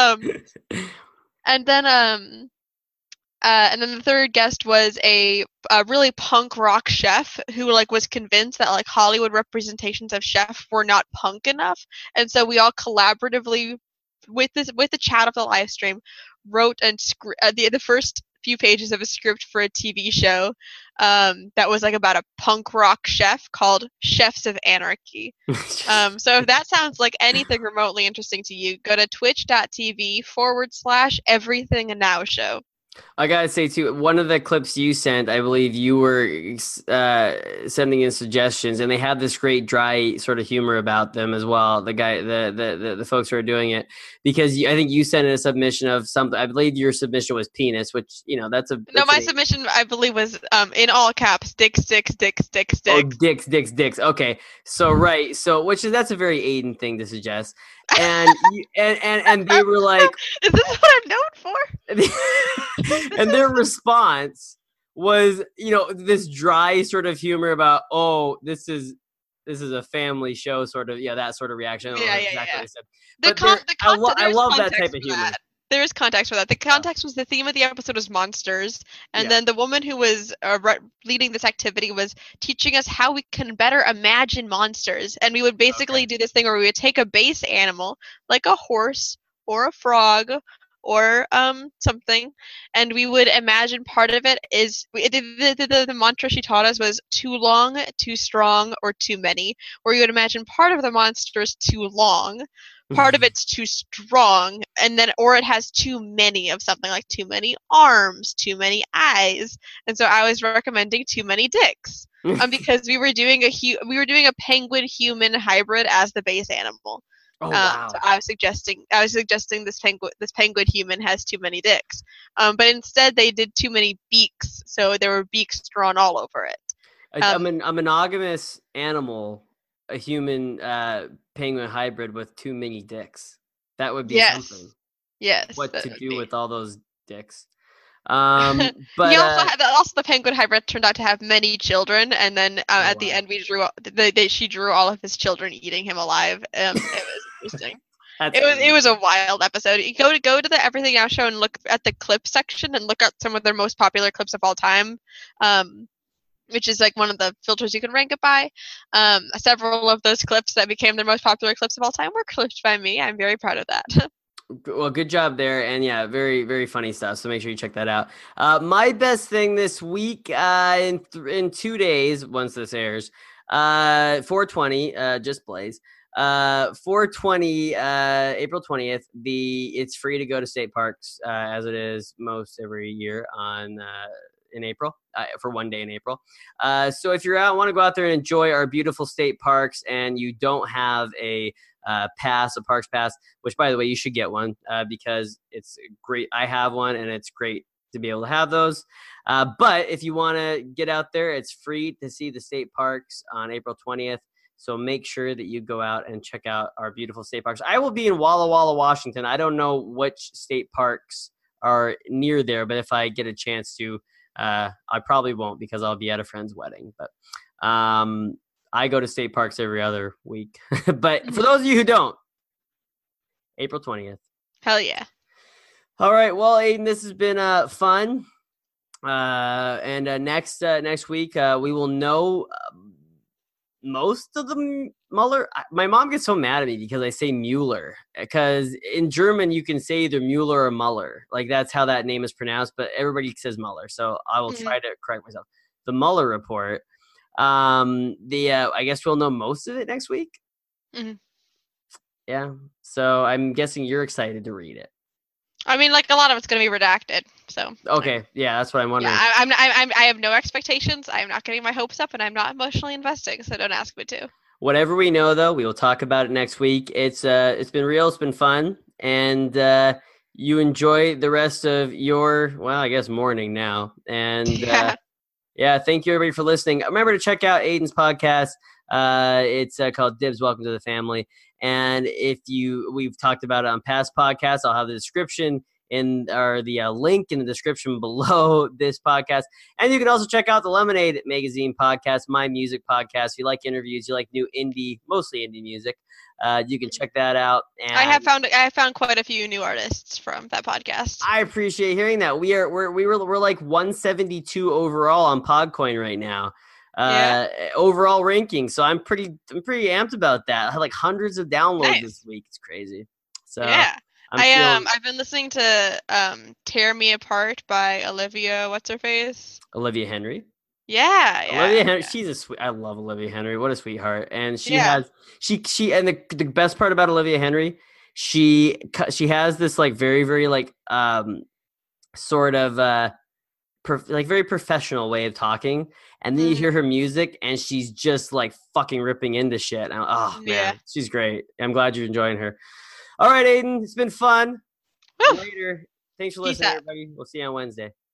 And then the third guest was a really punk rock chef who like was convinced that like Hollywood representations of chef were not punk enough, and so we all collaboratively with the chat of the live stream wrote and the first few pages of a script for a TV show that was like about a punk rock chef called Chefs of Anarchy. So if that sounds like anything remotely interesting to you, go to twitch.tv/everything a now show. I gotta say too, one of the clips you sent, I believe you were sending in suggestions, and they had this great dry sort of humor about them as well. The folks who are doing it, because I think you sent in a submission of something. I believe your submission was penis, which that's my submission I believe was in all caps, dicks. Oh, dicks. Okay, so right, that's a very Aiden thing to suggest, and and they were like, "Is this what I'm known for?" And their response was, this dry sort of humor about, oh, this is a family show, sort of, that sort of reaction. I don't know exactly what I said. But I love that type of humor. There is context for that. The context was the theme of the episode was monsters, and then the woman who was leading this activity was teaching us how we can better imagine monsters. And we would basically do this thing where we would take a base animal, like a horse or a frog or something, and we would imagine part of it is the mantra she taught us was too long, too strong, or too many. Where you would imagine part of the monster is too long, part of it's too strong, and then or it has too many of something, like too many arms, too many eyes. And so I was recommending too many dicks, because we were doing a penguin human hybrid as the base animal. Oh, wow. So I was suggesting this penguin human has too many dicks, but instead they did too many beaks, so there were beaks drawn all over it. A monogamous animal, a human penguin hybrid with too many dicks. That would be something. Yes. What to do with all those dicks? But also the penguin hybrid turned out to have many children, and then at the end she drew all of his children eating him alive. It was interesting. It was a wild episode. You go to the Everything Now show and look at the clip section and look at some of their most popular clips of all time, which is like one of the filters you can rank it by. Several of those clips that became their most popular clips of all time were clipped by me. I'm very proud of that. Well, good job there. And very, very funny stuff. So make sure you check that out. My best thing this week, in 2 days, once this airs, 420, just Blaze. 420, April 20th, it's free to go to state parks, as it is most every year in April, for 1 day in April. So if you're want to go out there and enjoy our beautiful state parks, and you don't have a parks pass, which by the way, you should get one, because it's great. I have one, and it's great to be able to have those. But if you want to get out there, it's free to see the state parks on April 20th. So make sure that you go out and check out our beautiful state parks. I will be in Walla Walla, Washington. I don't know which state parks are near there, but if I get a chance to, I probably won't, because I'll be at a friend's wedding. But I go to state parks every other week. But for those of you who don't, April 20th. Hell yeah. All right. Well, Aiden, this has been fun. And next week, we will know most of the Mueller. My mom gets so mad at me because I say Mueller, because in German you can say either Mueller or Mueller. Like, that's how that name is pronounced, but everybody says Mueller. So I will try to correct myself. The Mueller report. I guess we'll know most of it next week. Mm-hmm. Yeah. So I'm guessing you're excited to read it. I mean, like, a lot of it's going to be redacted. So okay, yeah, that's what I'm wondering. Yeah, I have no expectations. I'm not getting my hopes up, and I'm not emotionally investing. So don't ask me to. Whatever we know, though, we will talk about it next week. It's been real. It's been fun, and you enjoy the rest of your, well, I guess morning now. And yeah, thank you everybody for listening. Remember to check out Aiden's podcast. It's called Dibs. Welcome to the family. And we've talked about it on past podcasts. I'll have the description the link in the description below this podcast. And you can also check out the Lemonade Magazine podcast, my music podcast. If you like interviews, you like new mostly indie music, you can check that out. And I have found quite a few new artists from that podcast. I appreciate hearing that. We're like 172 overall on Podcoin right now. Overall ranking. So I'm pretty amped about that. I had like hundreds of downloads this week. It's crazy. So yeah. I'm feeling I've been listening to Tear Me Apart by Olivia what's her face? Olivia Henry. Yeah, Olivia yeah. Henry, she's a sweet. I love Olivia Henry. What a sweetheart. And she Yeah. has and the best part about Olivia Henry, she has this like very like sort of like very professional way of talking, and then you hear Mhm. her music and she's just like fucking ripping into shit. Oh Yeah. man, she's great. I'm glad you're enjoying her. All right, Aiden, it's been fun. Woo! Later. Thanks for Peace listening, out. everybody. We'll see you on Wednesday.